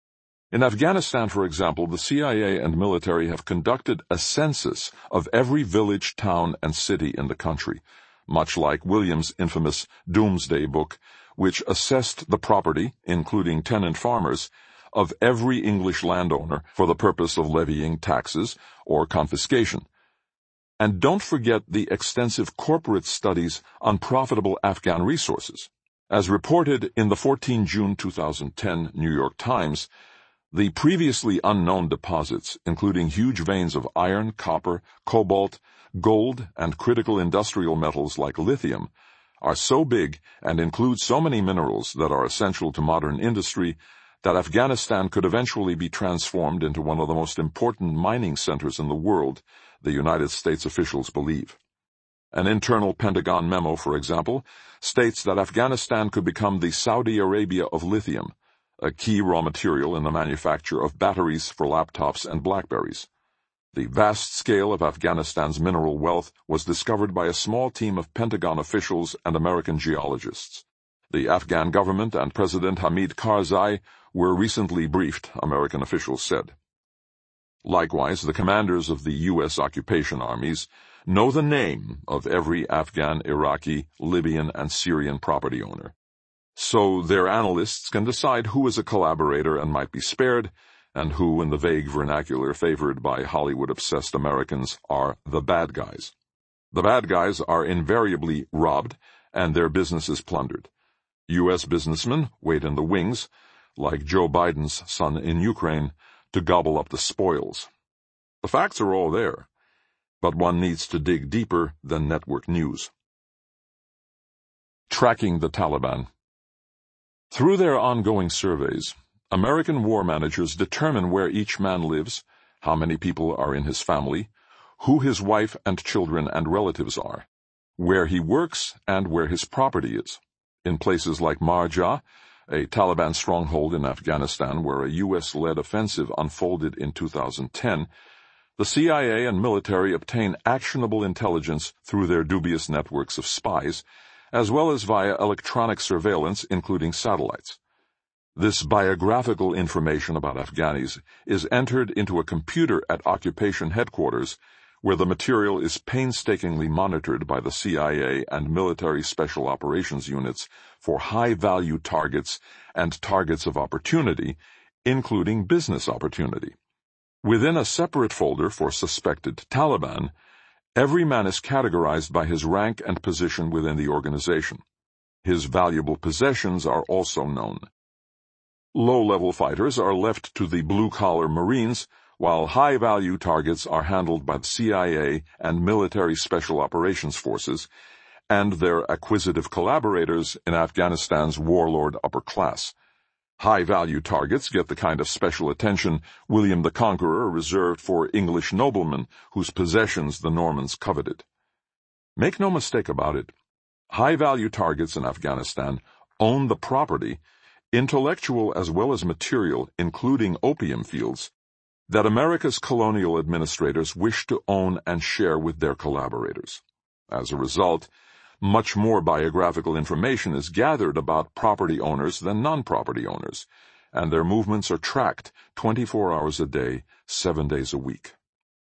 In Afghanistan, for example, the C I A and military have conducted a census of every village, town, and city in the country, much like William's infamous Doomsday Book, which assessed the property, including tenant farmers, of every English landowner for the purpose of levying taxes or confiscation. And don't forget the extensive corporate studies on profitable Afghan resources. As reported in the fourteenth of June two thousand ten New York Times, the previously unknown deposits, including huge veins of iron, copper, cobalt, gold, and critical industrial metals like lithium, are so big and include so many minerals that are essential to modern industry that Afghanistan could eventually be transformed into one of the most important mining centers in the world, the United States officials believe. An internal Pentagon memo, for example, states that Afghanistan could become the Saudi Arabia of lithium, a key raw material in the manufacture of batteries for laptops and Blackberries. The vast scale of Afghanistan's mineral wealth was discovered by a small team of Pentagon officials and American geologists. The Afghan government and President Hamid Karzai were recently briefed, American officials said. Likewise, the commanders of the U S occupation armies know the name of every Afghan, Iraqi, Libyan, and Syrian property owner. So their analysts can decide who is a collaborator and might be spared, and who, in the vague vernacular favored by Hollywood-obsessed Americans, are the bad guys. The bad guys are invariably robbed, and their businesses plundered. U S businessmen wait in the wings, like Joe Biden's son in Ukraine, to gobble up the spoils. The facts are all there, but one needs to dig deeper than network news. Tracking the Taliban. Through their ongoing surveys, American war managers determine where each man lives, how many people are in his family, who his wife and children and relatives are, where he works, and where his property is. In places like Marja, a Taliban stronghold in Afghanistan where a U S-led offensive unfolded in two thousand ten, the C I A and military obtain actionable intelligence through their dubious networks of spies, as well as via electronic surveillance, including satellites. This biographical information about Afghanis is entered into a computer at occupation headquarters, where the material is painstakingly monitored by the C I A and military special operations units for high-value targets and targets of opportunity, including business opportunity. Within a separate folder for suspected Taliban, every man is categorized by his rank and position within the organization. His valuable possessions are also known. Low-level fighters are left to the blue-collar Marines, while high-value targets are handled by the C I A and military special operations forces, and their acquisitive collaborators in Afghanistan's warlord upper class. High-value targets get the kind of special attention William the Conqueror reserved for English noblemen whose possessions the Normans coveted. Make no mistake about it, high-value targets in Afghanistan own the property, intellectual as well as material, including opium fields, that America's colonial administrators wish to own and share with their collaborators. As a result, much more biographical information is gathered about property owners than non-property owners, and their movements are tracked twenty-four hours a day, seven days a week.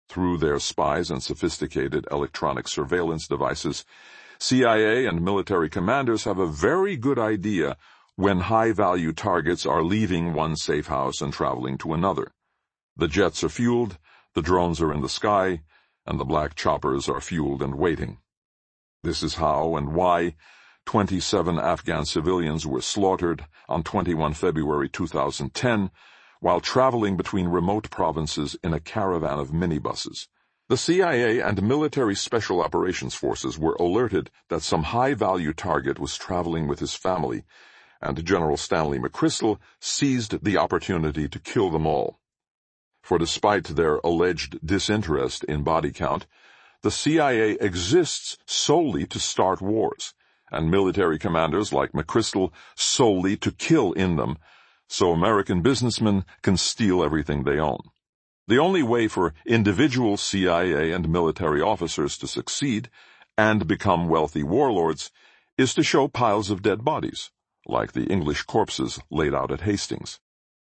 Through their spies and sophisticated electronic surveillance devices, C I A and military commanders have a very good idea when high-value targets are leaving one safe house and traveling to another. The jets are fueled, the drones are in the sky, and the black choppers are fueled and waiting. This is how and why twenty-seven Afghan civilians were slaughtered on the twenty-first of February two thousand ten while traveling between remote provinces in a caravan of minibuses. The C I A and military special operations forces were alerted that some high-value target was traveling with his family, and General Stanley McChrystal seized the opportunity to kill them all. For despite their alleged disinterest in body count, the C I A exists solely to start wars, and military commanders like McChrystal solely to kill in them, so American businessmen can steal everything they own. The only way for individual C I A and military officers to succeed and become wealthy warlords is to show piles of dead bodies, like the English corpses laid out at Hastings.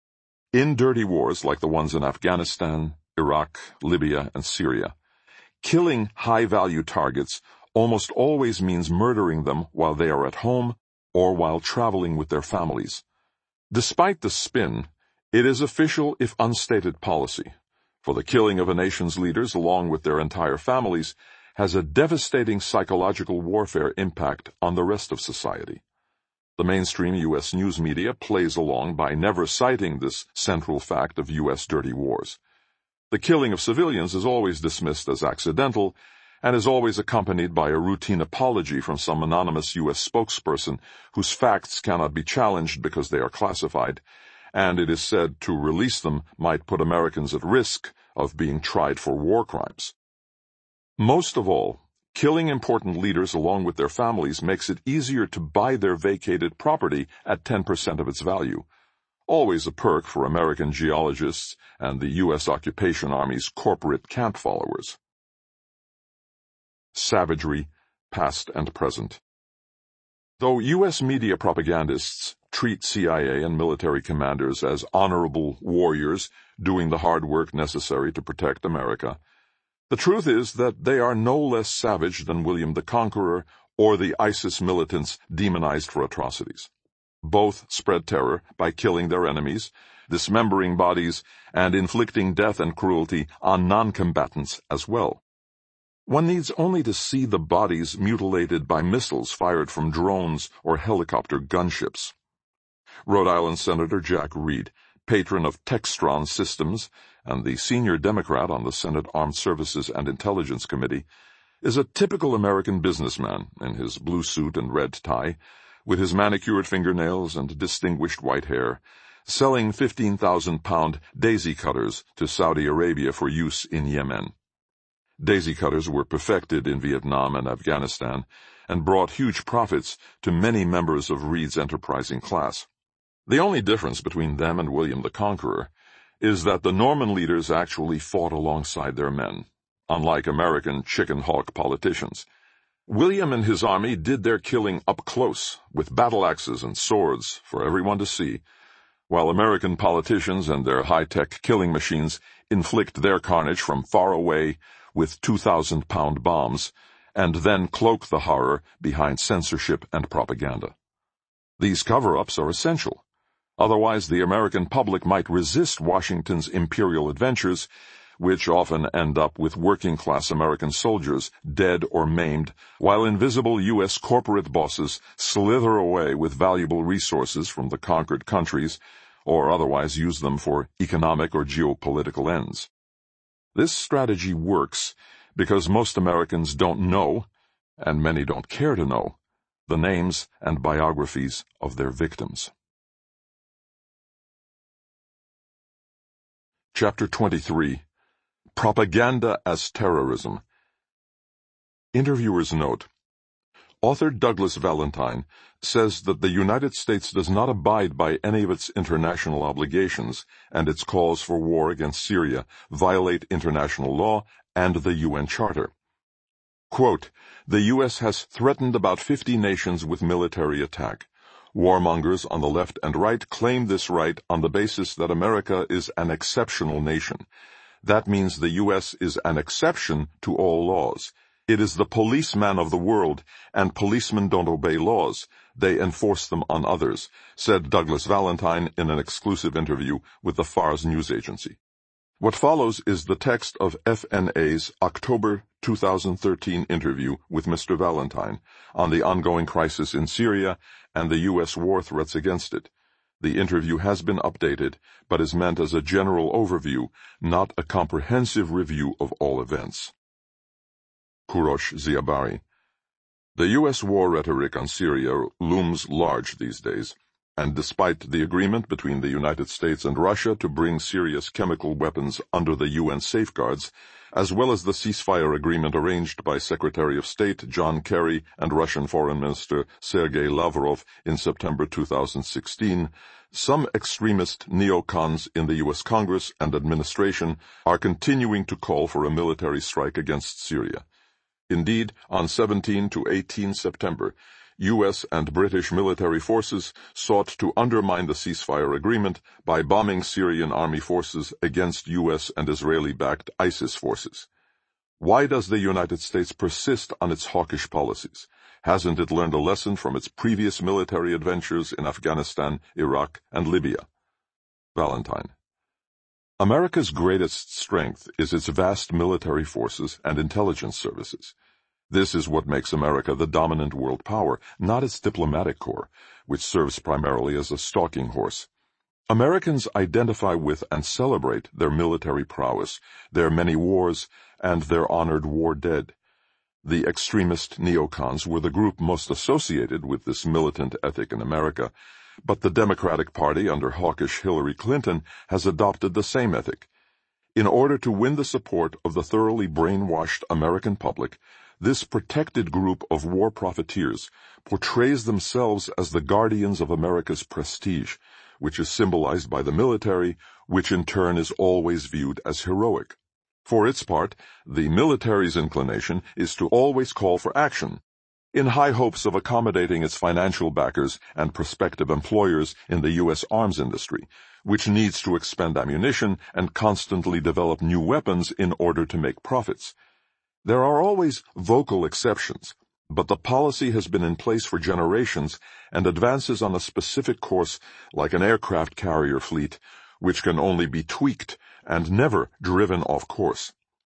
In dirty wars like the ones in Afghanistan, Iraq, Libya, and Syria, killing high-value targets almost always means murdering them while they are at home or while traveling with their families. Despite the spin, it is official if unstated policy, for the killing of a nation's leaders along with their entire families has a devastating psychological warfare impact on the rest of society. The mainstream U S news media plays along by never citing this central fact of U S dirty wars. The killing of civilians is always dismissed as accidental and is always accompanied by a routine apology from some anonymous U S spokesperson whose facts cannot be challenged because they are classified, and it is said to release them might put Americans at risk of being tried for war crimes. Most of all, killing important leaders along with their families makes it easier to buy their vacated property at ten percent of its value, always a perk for American geologists and the U S occupation army's corporate camp followers. Savagery, past and present. Though U S media propagandists treat C I A and military commanders as honorable warriors doing the hard work necessary to protect America, the truth is that they are no less savage than William the Conqueror or the ISIS militants demonized for atrocities. Both spread terror by killing their enemies, dismembering bodies, and inflicting death and cruelty on non-combatants as well. One needs only to see the bodies mutilated by missiles fired from drones or helicopter gunships. Rhode Island Senator Jack Reed, patron of Textron Systems and the senior Democrat on the Senate Armed Services and Intelligence Committee, is a typical American businessman in his blue suit and red tie, with his manicured fingernails and distinguished white hair, selling fifteen thousand pound daisy cutters to Saudi Arabia for use in Yemen. Daisy cutters were perfected in Vietnam and Afghanistan and brought huge profits to many members of Reed's enterprising class. The only difference between them and William the Conqueror is that the Norman leaders actually fought alongside their men, unlike American chicken hawk politicians. William and his army did their killing up close, with battle axes and swords for everyone to see, while American politicians and their high-tech killing machines inflict their carnage from far away with two thousand pound bombs, and then cloak the horror behind censorship and propaganda. These cover-ups are essential. Otherwise, the American public might resist Washington's imperial adventures, which often end up with working-class American soldiers dead or maimed, while invisible U S corporate bosses slither away with valuable resources from the conquered countries, or otherwise use them for economic or geopolitical ends. This strategy works because most Americans don't know, and many don't care to know, the names and biographies of their victims. Chapter twenty-three. Propaganda as Terrorism. Interviewer's note. Author Douglas Valentine says that the United States does not abide by any of its international obligations, and its calls for war against Syria violate international law and the U N Charter. Quote, "The U S has threatened about fifty nations with military attack. Warmongers on the left and right claim this right on the basis that America is an exceptional nation. That means the U S is an exception to all laws. It is the policeman of the world, and policemen don't obey laws. They enforce them on others, said Douglas Valentine in an exclusive interview with the Fars news agency. What follows is the text of F N A's October two thousand thirteen interview with Mister Valentine on the ongoing crisis in Syria and the U S war threats against it. The interview has been updated, but is meant as a general overview, not a comprehensive review of all events. Kourosh Ziabari. The U S war rhetoric on Syria looms large these days, and despite the agreement between the United States and Russia to bring Syria's chemical weapons under the U N safeguards, as well as the ceasefire agreement arranged by Secretary of State John Kerry and Russian Foreign Minister Sergei Lavrov in September two thousand sixteen, some extremist neocons in the U S Congress and administration are continuing to call for a military strike against Syria. Indeed, on seventeenth to eighteenth September, U S and British military forces sought to undermine the ceasefire agreement by bombing Syrian army forces against U S and Israeli-backed ISIS forces. Why does the United States persist on its hawkish policies? Hasn't it learned a lesson from its previous military adventures in Afghanistan, Iraq, and Libya? Valentine. America's greatest strength is its vast military forces and intelligence services. This is what makes America the dominant world power, not its diplomatic corps, which serves primarily as a stalking horse. Americans identify with and celebrate their military prowess, their many wars, and their honored war dead. The extremist neocons were the group most associated with this militant ethic in America, but the Democratic Party under hawkish Hillary Clinton has adopted the same ethic. In order to win the support of the thoroughly brainwashed American public, this protected group of war profiteers portrays themselves as the guardians of America's prestige, which is symbolized by the military, which in turn is always viewed as heroic. For its part, the military's inclination is to always call for action, in high hopes of accommodating its financial backers and prospective employers in the U S arms industry, which needs to expend ammunition and constantly develop new weapons in order to make profits. There are always vocal exceptions, but the policy has been in place for generations and advances on a specific course like an aircraft carrier fleet, which can only be tweaked and never driven off course.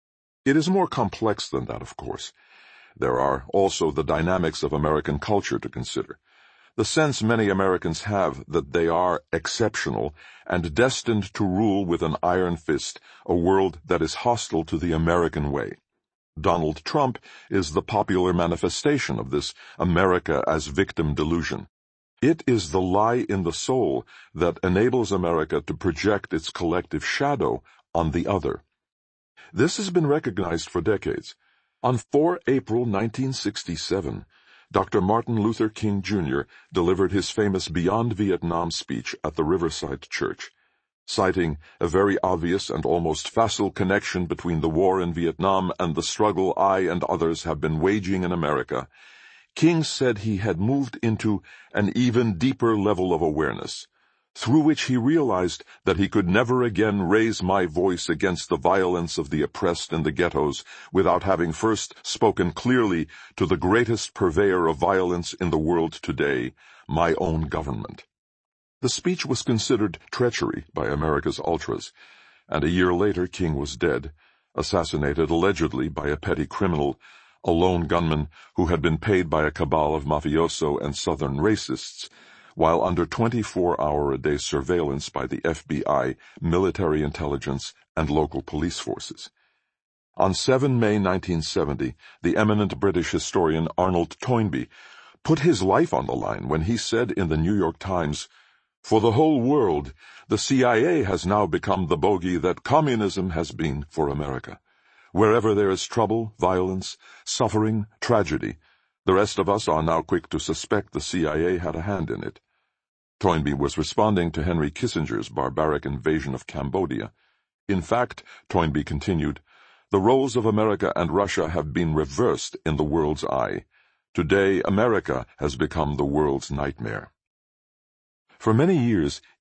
It is more complex than that, of course. There are also the dynamics of American culture to consider. The sense many Americans have that they are exceptional and destined to rule with an iron fist a world that is hostile to the American way. Donald Trump is the popular manifestation of this America as victim delusion. It is the lie in the soul that enables America to project its collective shadow on the other. This has been recognized for decades. On the fourth of April nineteen sixty-seven, Doctor Martin Luther King Junior delivered his famous Beyond Vietnam speech at the Riverside Church. Citing a very obvious and almost facile connection between the war in Vietnam and the struggle I and others have been waging in America, King said he had moved into an even deeper level of awareness, through which he realized that he could never again raise my voice against the violence of the oppressed in the ghettos without having first spoken clearly to the greatest purveyor of violence in the world today, my own government. The speech was considered treachery by America's ultras, and a year later King was dead, assassinated allegedly by a petty criminal, a lone gunman who had been paid by a cabal of mafioso and Southern racists, while under twenty-four hour a day surveillance by the F B I, military intelligence, and local police forces. On the seventh of May nineteen seventy, the eminent British historian Arnold Toynbee put his life on the line when he said in the New York Times, "For the whole world, the C I A has now become the bogey that communism has been for America. Wherever there is trouble, violence, suffering, tragedy, the rest of us are now quick to suspect the C I A had a hand in it." Toynbee was responding to Henry Kissinger's barbaric invasion of Cambodia. In fact, Toynbee continued, the roles of America and Russia have been reversed in the world's eye. Today, America has become the world's nightmare. For many years,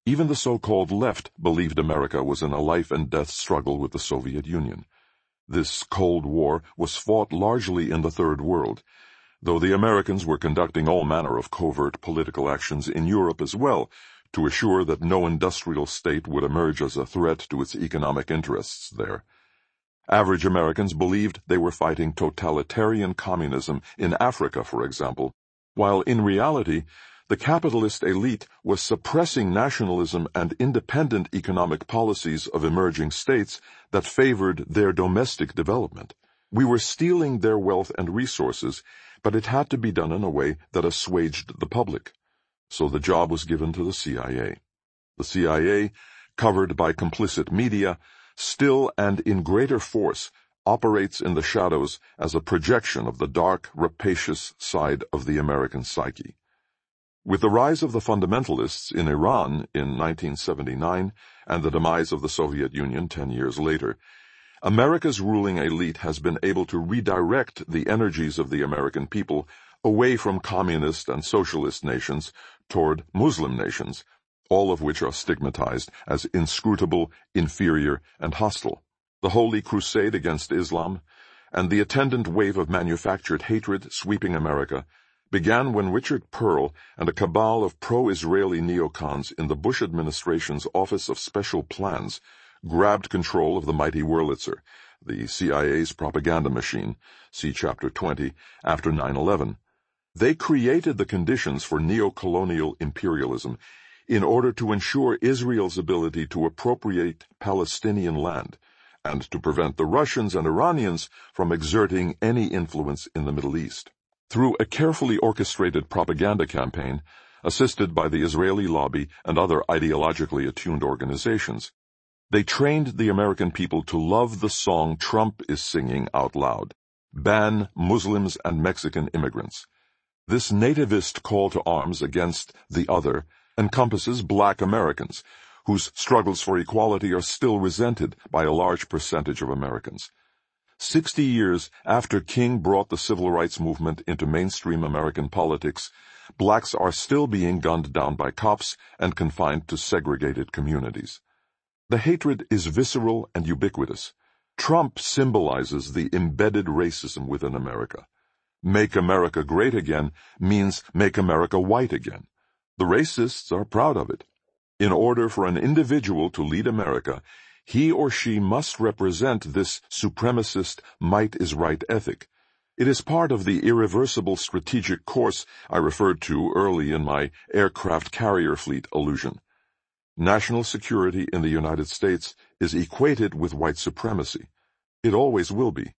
Even the so-called left believed America was in a life-and-death struggle with the Soviet Union. This Cold War was fought largely in the Third World, though the Americans were conducting all manner of covert political actions in Europe as well, to assure that no industrial state would emerge as a threat to its economic interests there. Average Americans believed they were fighting totalitarian communism in Africa, for example, while in reality, the capitalist elite was suppressing nationalism and independent economic policies of emerging states that favored their domestic development. We were stealing their wealth and resources, but it had to be done in a way that assuaged the public. So the job was given to the C I A. The C I A, covered by complicit media, still and in greater force, operates in the shadows as a projection of the dark, rapacious side of the American psyche. With the rise of the fundamentalists in Iran in nineteen seventy-nine and the demise of the Soviet Union ten years later, America's ruling elite has been able to redirect the energies of the American people away from communist and socialist nations toward Muslim nations, all of which are stigmatized as inscrutable, inferior, and hostile. The Holy Crusade against Islam, and the attendant wave of manufactured hatred sweeping America, began when Richard Pearl and a cabal of pro-Israeli neocons in the Bush administration's Office of Special Plans grabbed control of the mighty Wurlitzer, the C I A's propaganda machine, see Chapter twenty, after nine eleven. They created the conditions for neo-colonial imperialism in order to ensure Israel's ability to appropriate Palestinian land, and to prevent the Russians and Iranians from exerting any influence in the Middle East. Through a carefully orchestrated propaganda campaign, assisted by the Israeli lobby and other ideologically attuned organizations, they trained the American people to love the song Trump is singing out loud, "Ban Muslims and Mexican Immigrants." This nativist call to arms against the other encompasses black Americans, whose struggles for equality are still resented by a large percentage of Americans. Sixty years after King brought the civil rights movement into mainstream American politics, blacks are still being gunned down by cops and confined to segregated communities. The hatred is visceral and ubiquitous. Trump symbolizes the embedded racism within America. Make America great again means make America white again. The racists are proud of it. In order for an individual to lead America, he or she must represent this supremacist might-is-right ethic. It is part of the irreversible strategic course I referred to early in my aircraft carrier fleet allusion. National security in the United States is equated with white supremacy. It always will be.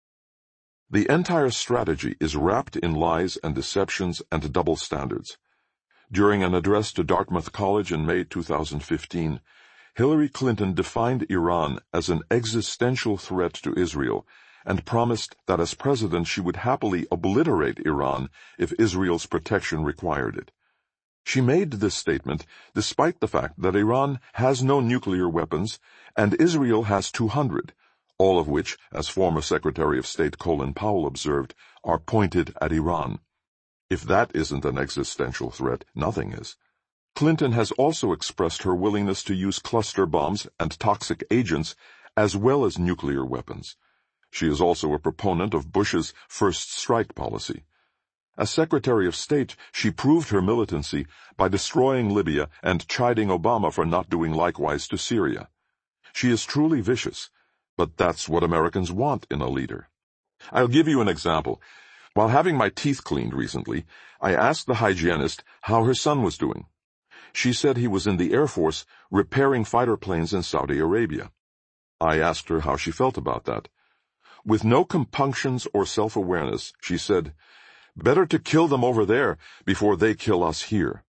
The entire strategy is wrapped in lies and deceptions and double standards. During an address to Dartmouth College in May two thousand fifteen, Hillary Clinton defined Iran as an existential threat to Israel and promised that as president she would happily obliterate Iran if Israel's protection required it. She made this statement despite the fact that Iran has no nuclear weapons and Israel has two hundred, all of which, as former Secretary of State Colin Powell observed, are pointed at Iran. If that isn't an existential threat, nothing is. Clinton has also expressed her willingness to use cluster bombs and toxic agents as well as nuclear weapons. She is also a proponent of Bush's first strike policy. As Secretary of State, she proved her militancy by destroying Libya and chiding Obama for not doing likewise to Syria. She is truly vicious, but that's what Americans want in a leader. I'll give you an example. While having my teeth cleaned recently, I asked the hygienist how her son was doing. She said he was in the Air Force repairing fighter planes in Saudi Arabia. I asked her how she felt about that. With no compunctions or self-awareness, she said, "Better to kill them over there before they kill us here."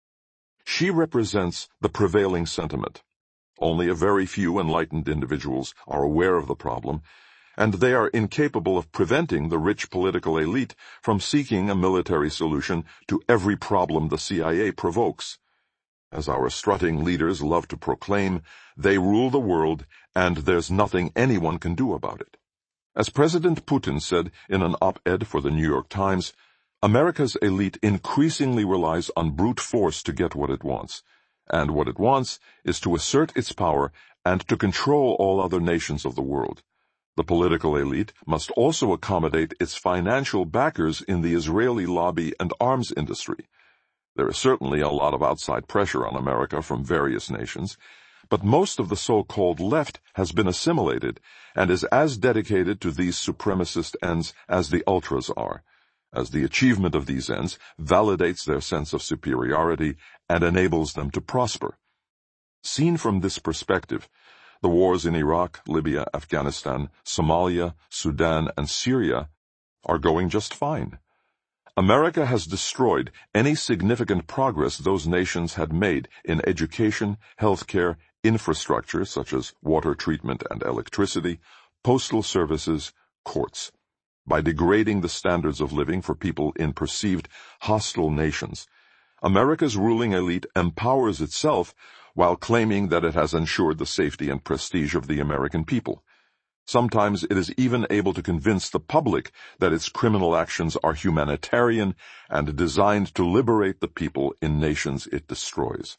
She represents the prevailing sentiment. Only a very few enlightened individuals are aware of the problem, and they are incapable of preventing the rich political elite from seeking a military solution to every problem the C I A provokes. As our strutting leaders love to proclaim, they rule the world, and there's nothing anyone can do about it. As President Putin said in an op-ed for the New York Times, America's elite increasingly relies on brute force to get what it wants. and what it wants is to assert its power and to control all other nations of the world. The political elite must also accommodate its financial backers in the Israeli lobby and arms industry. There is certainly a lot of outside pressure on America from various nations, but most of the so-called left has been assimilated and is as dedicated to these supremacist ends as the ultras are, as the achievement of these ends validates their sense of superiority and enables them to prosper. Seen from this perspective, the wars in Iraq, Libya, Afghanistan, Somalia, Sudan, and Syria are going just fine. America has destroyed any significant progress those nations had made in education, healthcare, infrastructure such as water treatment and electricity, postal services, courts. By degrading the standards of living for people in perceived hostile nations, America's ruling elite empowers itself while claiming that it has ensured the safety and prestige of the American people. Sometimes it is even able to convince the public that its criminal actions are humanitarian and designed to liberate the people in nations it destroys.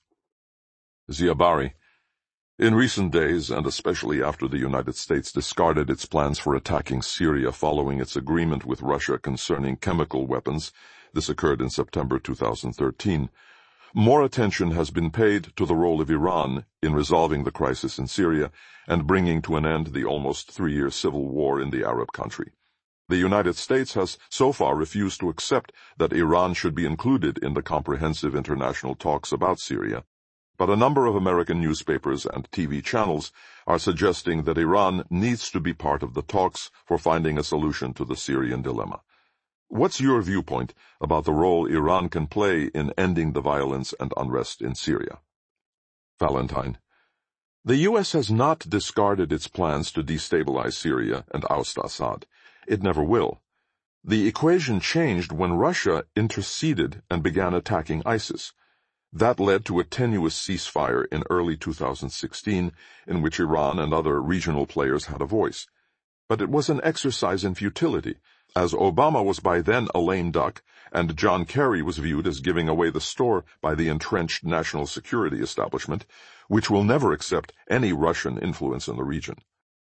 Zia Bari. In recent days, and especially after the United States discarded its plans for attacking Syria following its agreement with Russia concerning chemical weapons, this occurred in September two thousand thirteen, more attention has been paid to the role of Iran in resolving the crisis in Syria and bringing to an end the almost three-year civil war in the Arab country. The United States has so far refused to accept that Iran should be included in the comprehensive international talks about Syria, but a number of American newspapers and T V channels are suggesting that Iran needs to be part of the talks for finding a solution to the Syrian dilemma. What's your viewpoint about the role Iran can play in ending the violence and unrest in Syria? Valentine. The U S has not discarded its plans to destabilize Syria and oust Assad. It never will. The equation changed when Russia interceded and began attacking ISIS. That led to a tenuous ceasefire in early two thousand sixteen, in which Iran and other regional players had a voice. But it was an exercise in futility, as Obama was by then a lame duck, and John Kerry was viewed as giving away the store by the entrenched national security establishment, which will never accept any Russian influence in the region.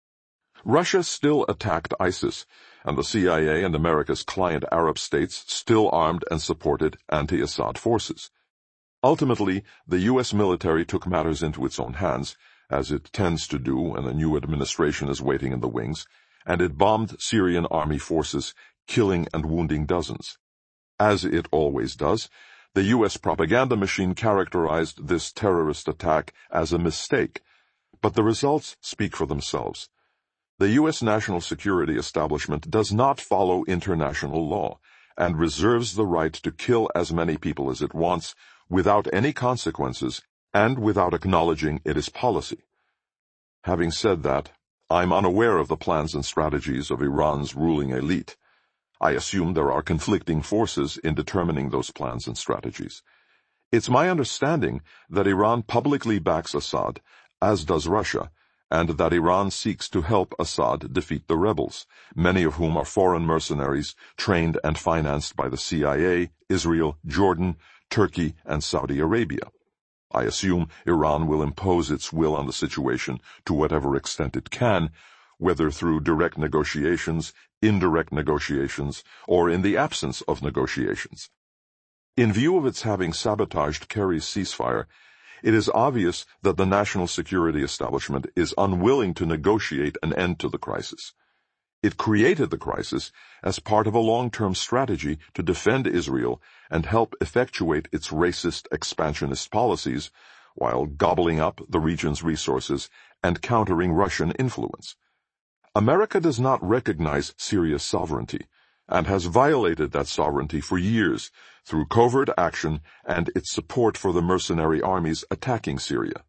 Russia still attacked ISIS, and the C I A and America's client Arab states still armed and supported anti-Assad forces. Ultimately, the U S military took matters into its own hands, as it tends to do when a new administration is waiting in the wings, and it bombed Syrian army forces, killing and wounding dozens. As it always does, the U S propaganda machine characterized this terrorist attack as a mistake, but the results speak for themselves. The U S national security establishment does not follow international law, and reserves the right to kill as many people as it wants, without any consequences, and without acknowledging it is policy. Having said that, I'm unaware of the plans and strategies of Iran's ruling elite. I assume there are conflicting forces in determining those plans and strategies. It's my understanding that Iran publicly backs Assad, as does Russia, and that Iran seeks to help Assad defeat the rebels, many of whom are foreign mercenaries trained and financed by the C I A, Israel, Jordan, Turkey, and Saudi Arabia. I assume Iran will impose its will on the situation to whatever extent it can, whether through direct negotiations, indirect negotiations, or in the absence of negotiations. In view of its having sabotaged Kerry's ceasefire, it is obvious that the national security establishment is unwilling to negotiate an end to the crisis. It created the crisis as part of a long-term strategy to defend Israel and help effectuate its racist expansionist policies, while gobbling up the region's resources and countering Russian influence. America does not recognize Syria's sovereignty, and has violated that sovereignty for years through covert action and its support for the mercenary armies attacking Syria.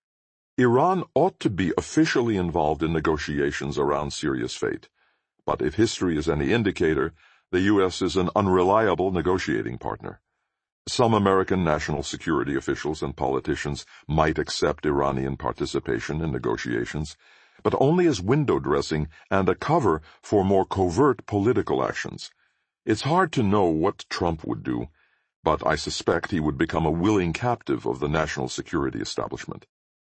Iran ought to be officially involved in negotiations around Syria's fate. But if history is any indicator, the U S is an unreliable negotiating partner. Some American national security officials and politicians might accept Iranian participation in negotiations, but only as window dressing and a cover for more covert political actions. It's hard to know what Trump would do, but I suspect he would become a willing captive of the national security establishment.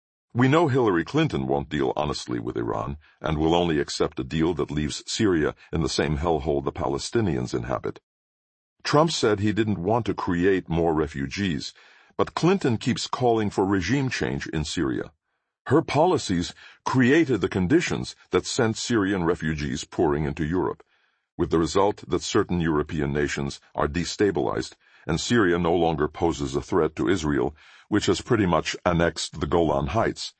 We know Hillary Clinton won't deal honestly with Iran and will only accept a deal that leaves Syria in the same hellhole the Palestinians inhabit. Trump said he didn't want to create more refugees, but Clinton keeps calling for regime change in Syria. Her policies created the conditions that sent Syrian refugees pouring into Europe, with the result that certain European nations are destabilized and Syria no longer poses a threat to Israel, which has pretty much annexed the Golan Heights.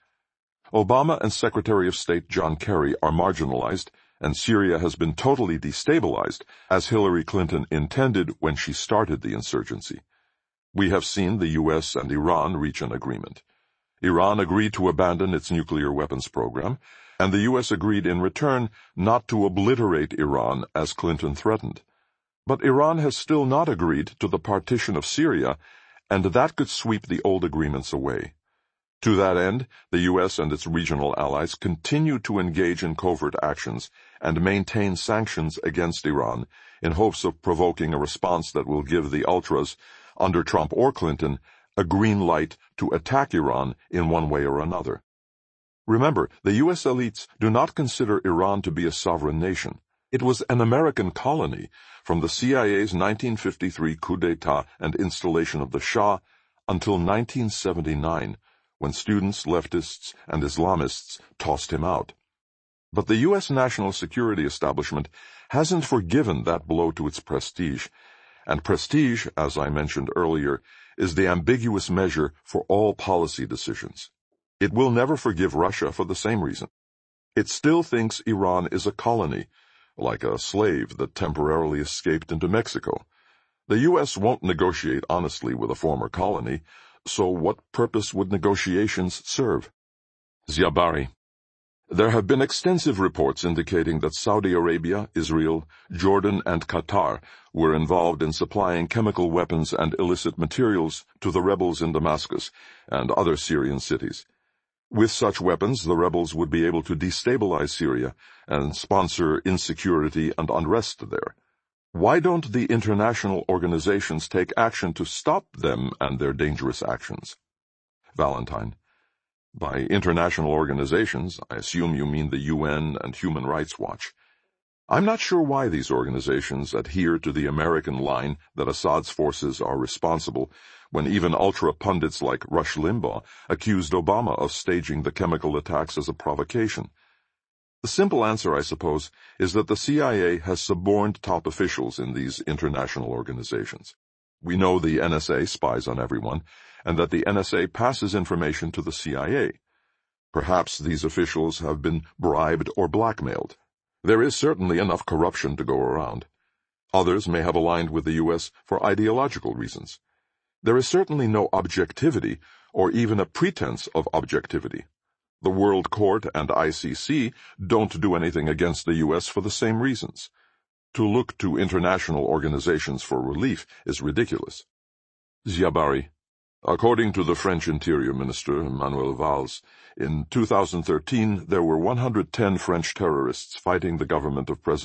Obama and Secretary of State John Kerry are marginalized, and Syria has been totally destabilized, as Hillary Clinton intended when she started the insurgency. We have seen the U S and Iran reach an agreement. Iran agreed to abandon its nuclear weapons program, and the U S agreed in return not to obliterate Iran as Clinton threatened. But Iran has still not agreed to the partition of Syria, and that could sweep the old agreements away. To that end, the U S and its regional allies continue to engage in covert actions and maintain sanctions against Iran in hopes of provoking a response that will give the ultras, under Trump or Clinton, a green light to attack Iran in one way or another. Remember, the U S elites do not consider Iran to be a sovereign nation. It was an American colony from the C I A's nineteen fifty-three coup d'etat and installation of the Shah until nineteen seventy-nine, when students, leftists, and Islamists tossed him out. But the U S national security establishment hasn't forgiven that blow to its prestige, and prestige, as I mentioned earlier, is the ambiguous measure for all policy decisions. It will never forgive Russia for the same reason. It still thinks Iran is a colony, like a slave that temporarily escaped into Mexico. The U S won't negotiate honestly with a former colony, so what purpose would negotiations serve? Ziabari. There have been extensive reports indicating that Saudi Arabia, Israel, Jordan, and Qatar were involved in supplying chemical weapons and illicit materials to the rebels in Damascus and other Syrian cities. With such weapons, the rebels would be able to destabilize Syria and sponsor insecurity and unrest there. Why don't the international organizations take action to stop them and their dangerous actions? Valentine. By international organizations, I assume you mean the U N and Human Rights Watch. I'm not sure why these organizations adhere to the American line that Assad's forces are responsible, when even ultra-pundits like Rush Limbaugh accused Obama of staging the chemical attacks as a provocation. The simple answer, I suppose, is that the C I A has suborned top officials in these international organizations. We know the N S A spies on everyone, and that the N S A passes information to the C I A. Perhaps these officials have been bribed or blackmailed. There is certainly enough corruption to go around. Others may have aligned with the U S for ideological reasons. There is certainly no objectivity, or even a pretense of objectivity. The World Court and I C C don't do anything against the U S for the same reasons. To look to international organizations for relief is ridiculous. Ziabari. According to the French Interior Minister, Manuel Valls, in two thousand thirteen there were one hundred ten French terrorists fighting the government of President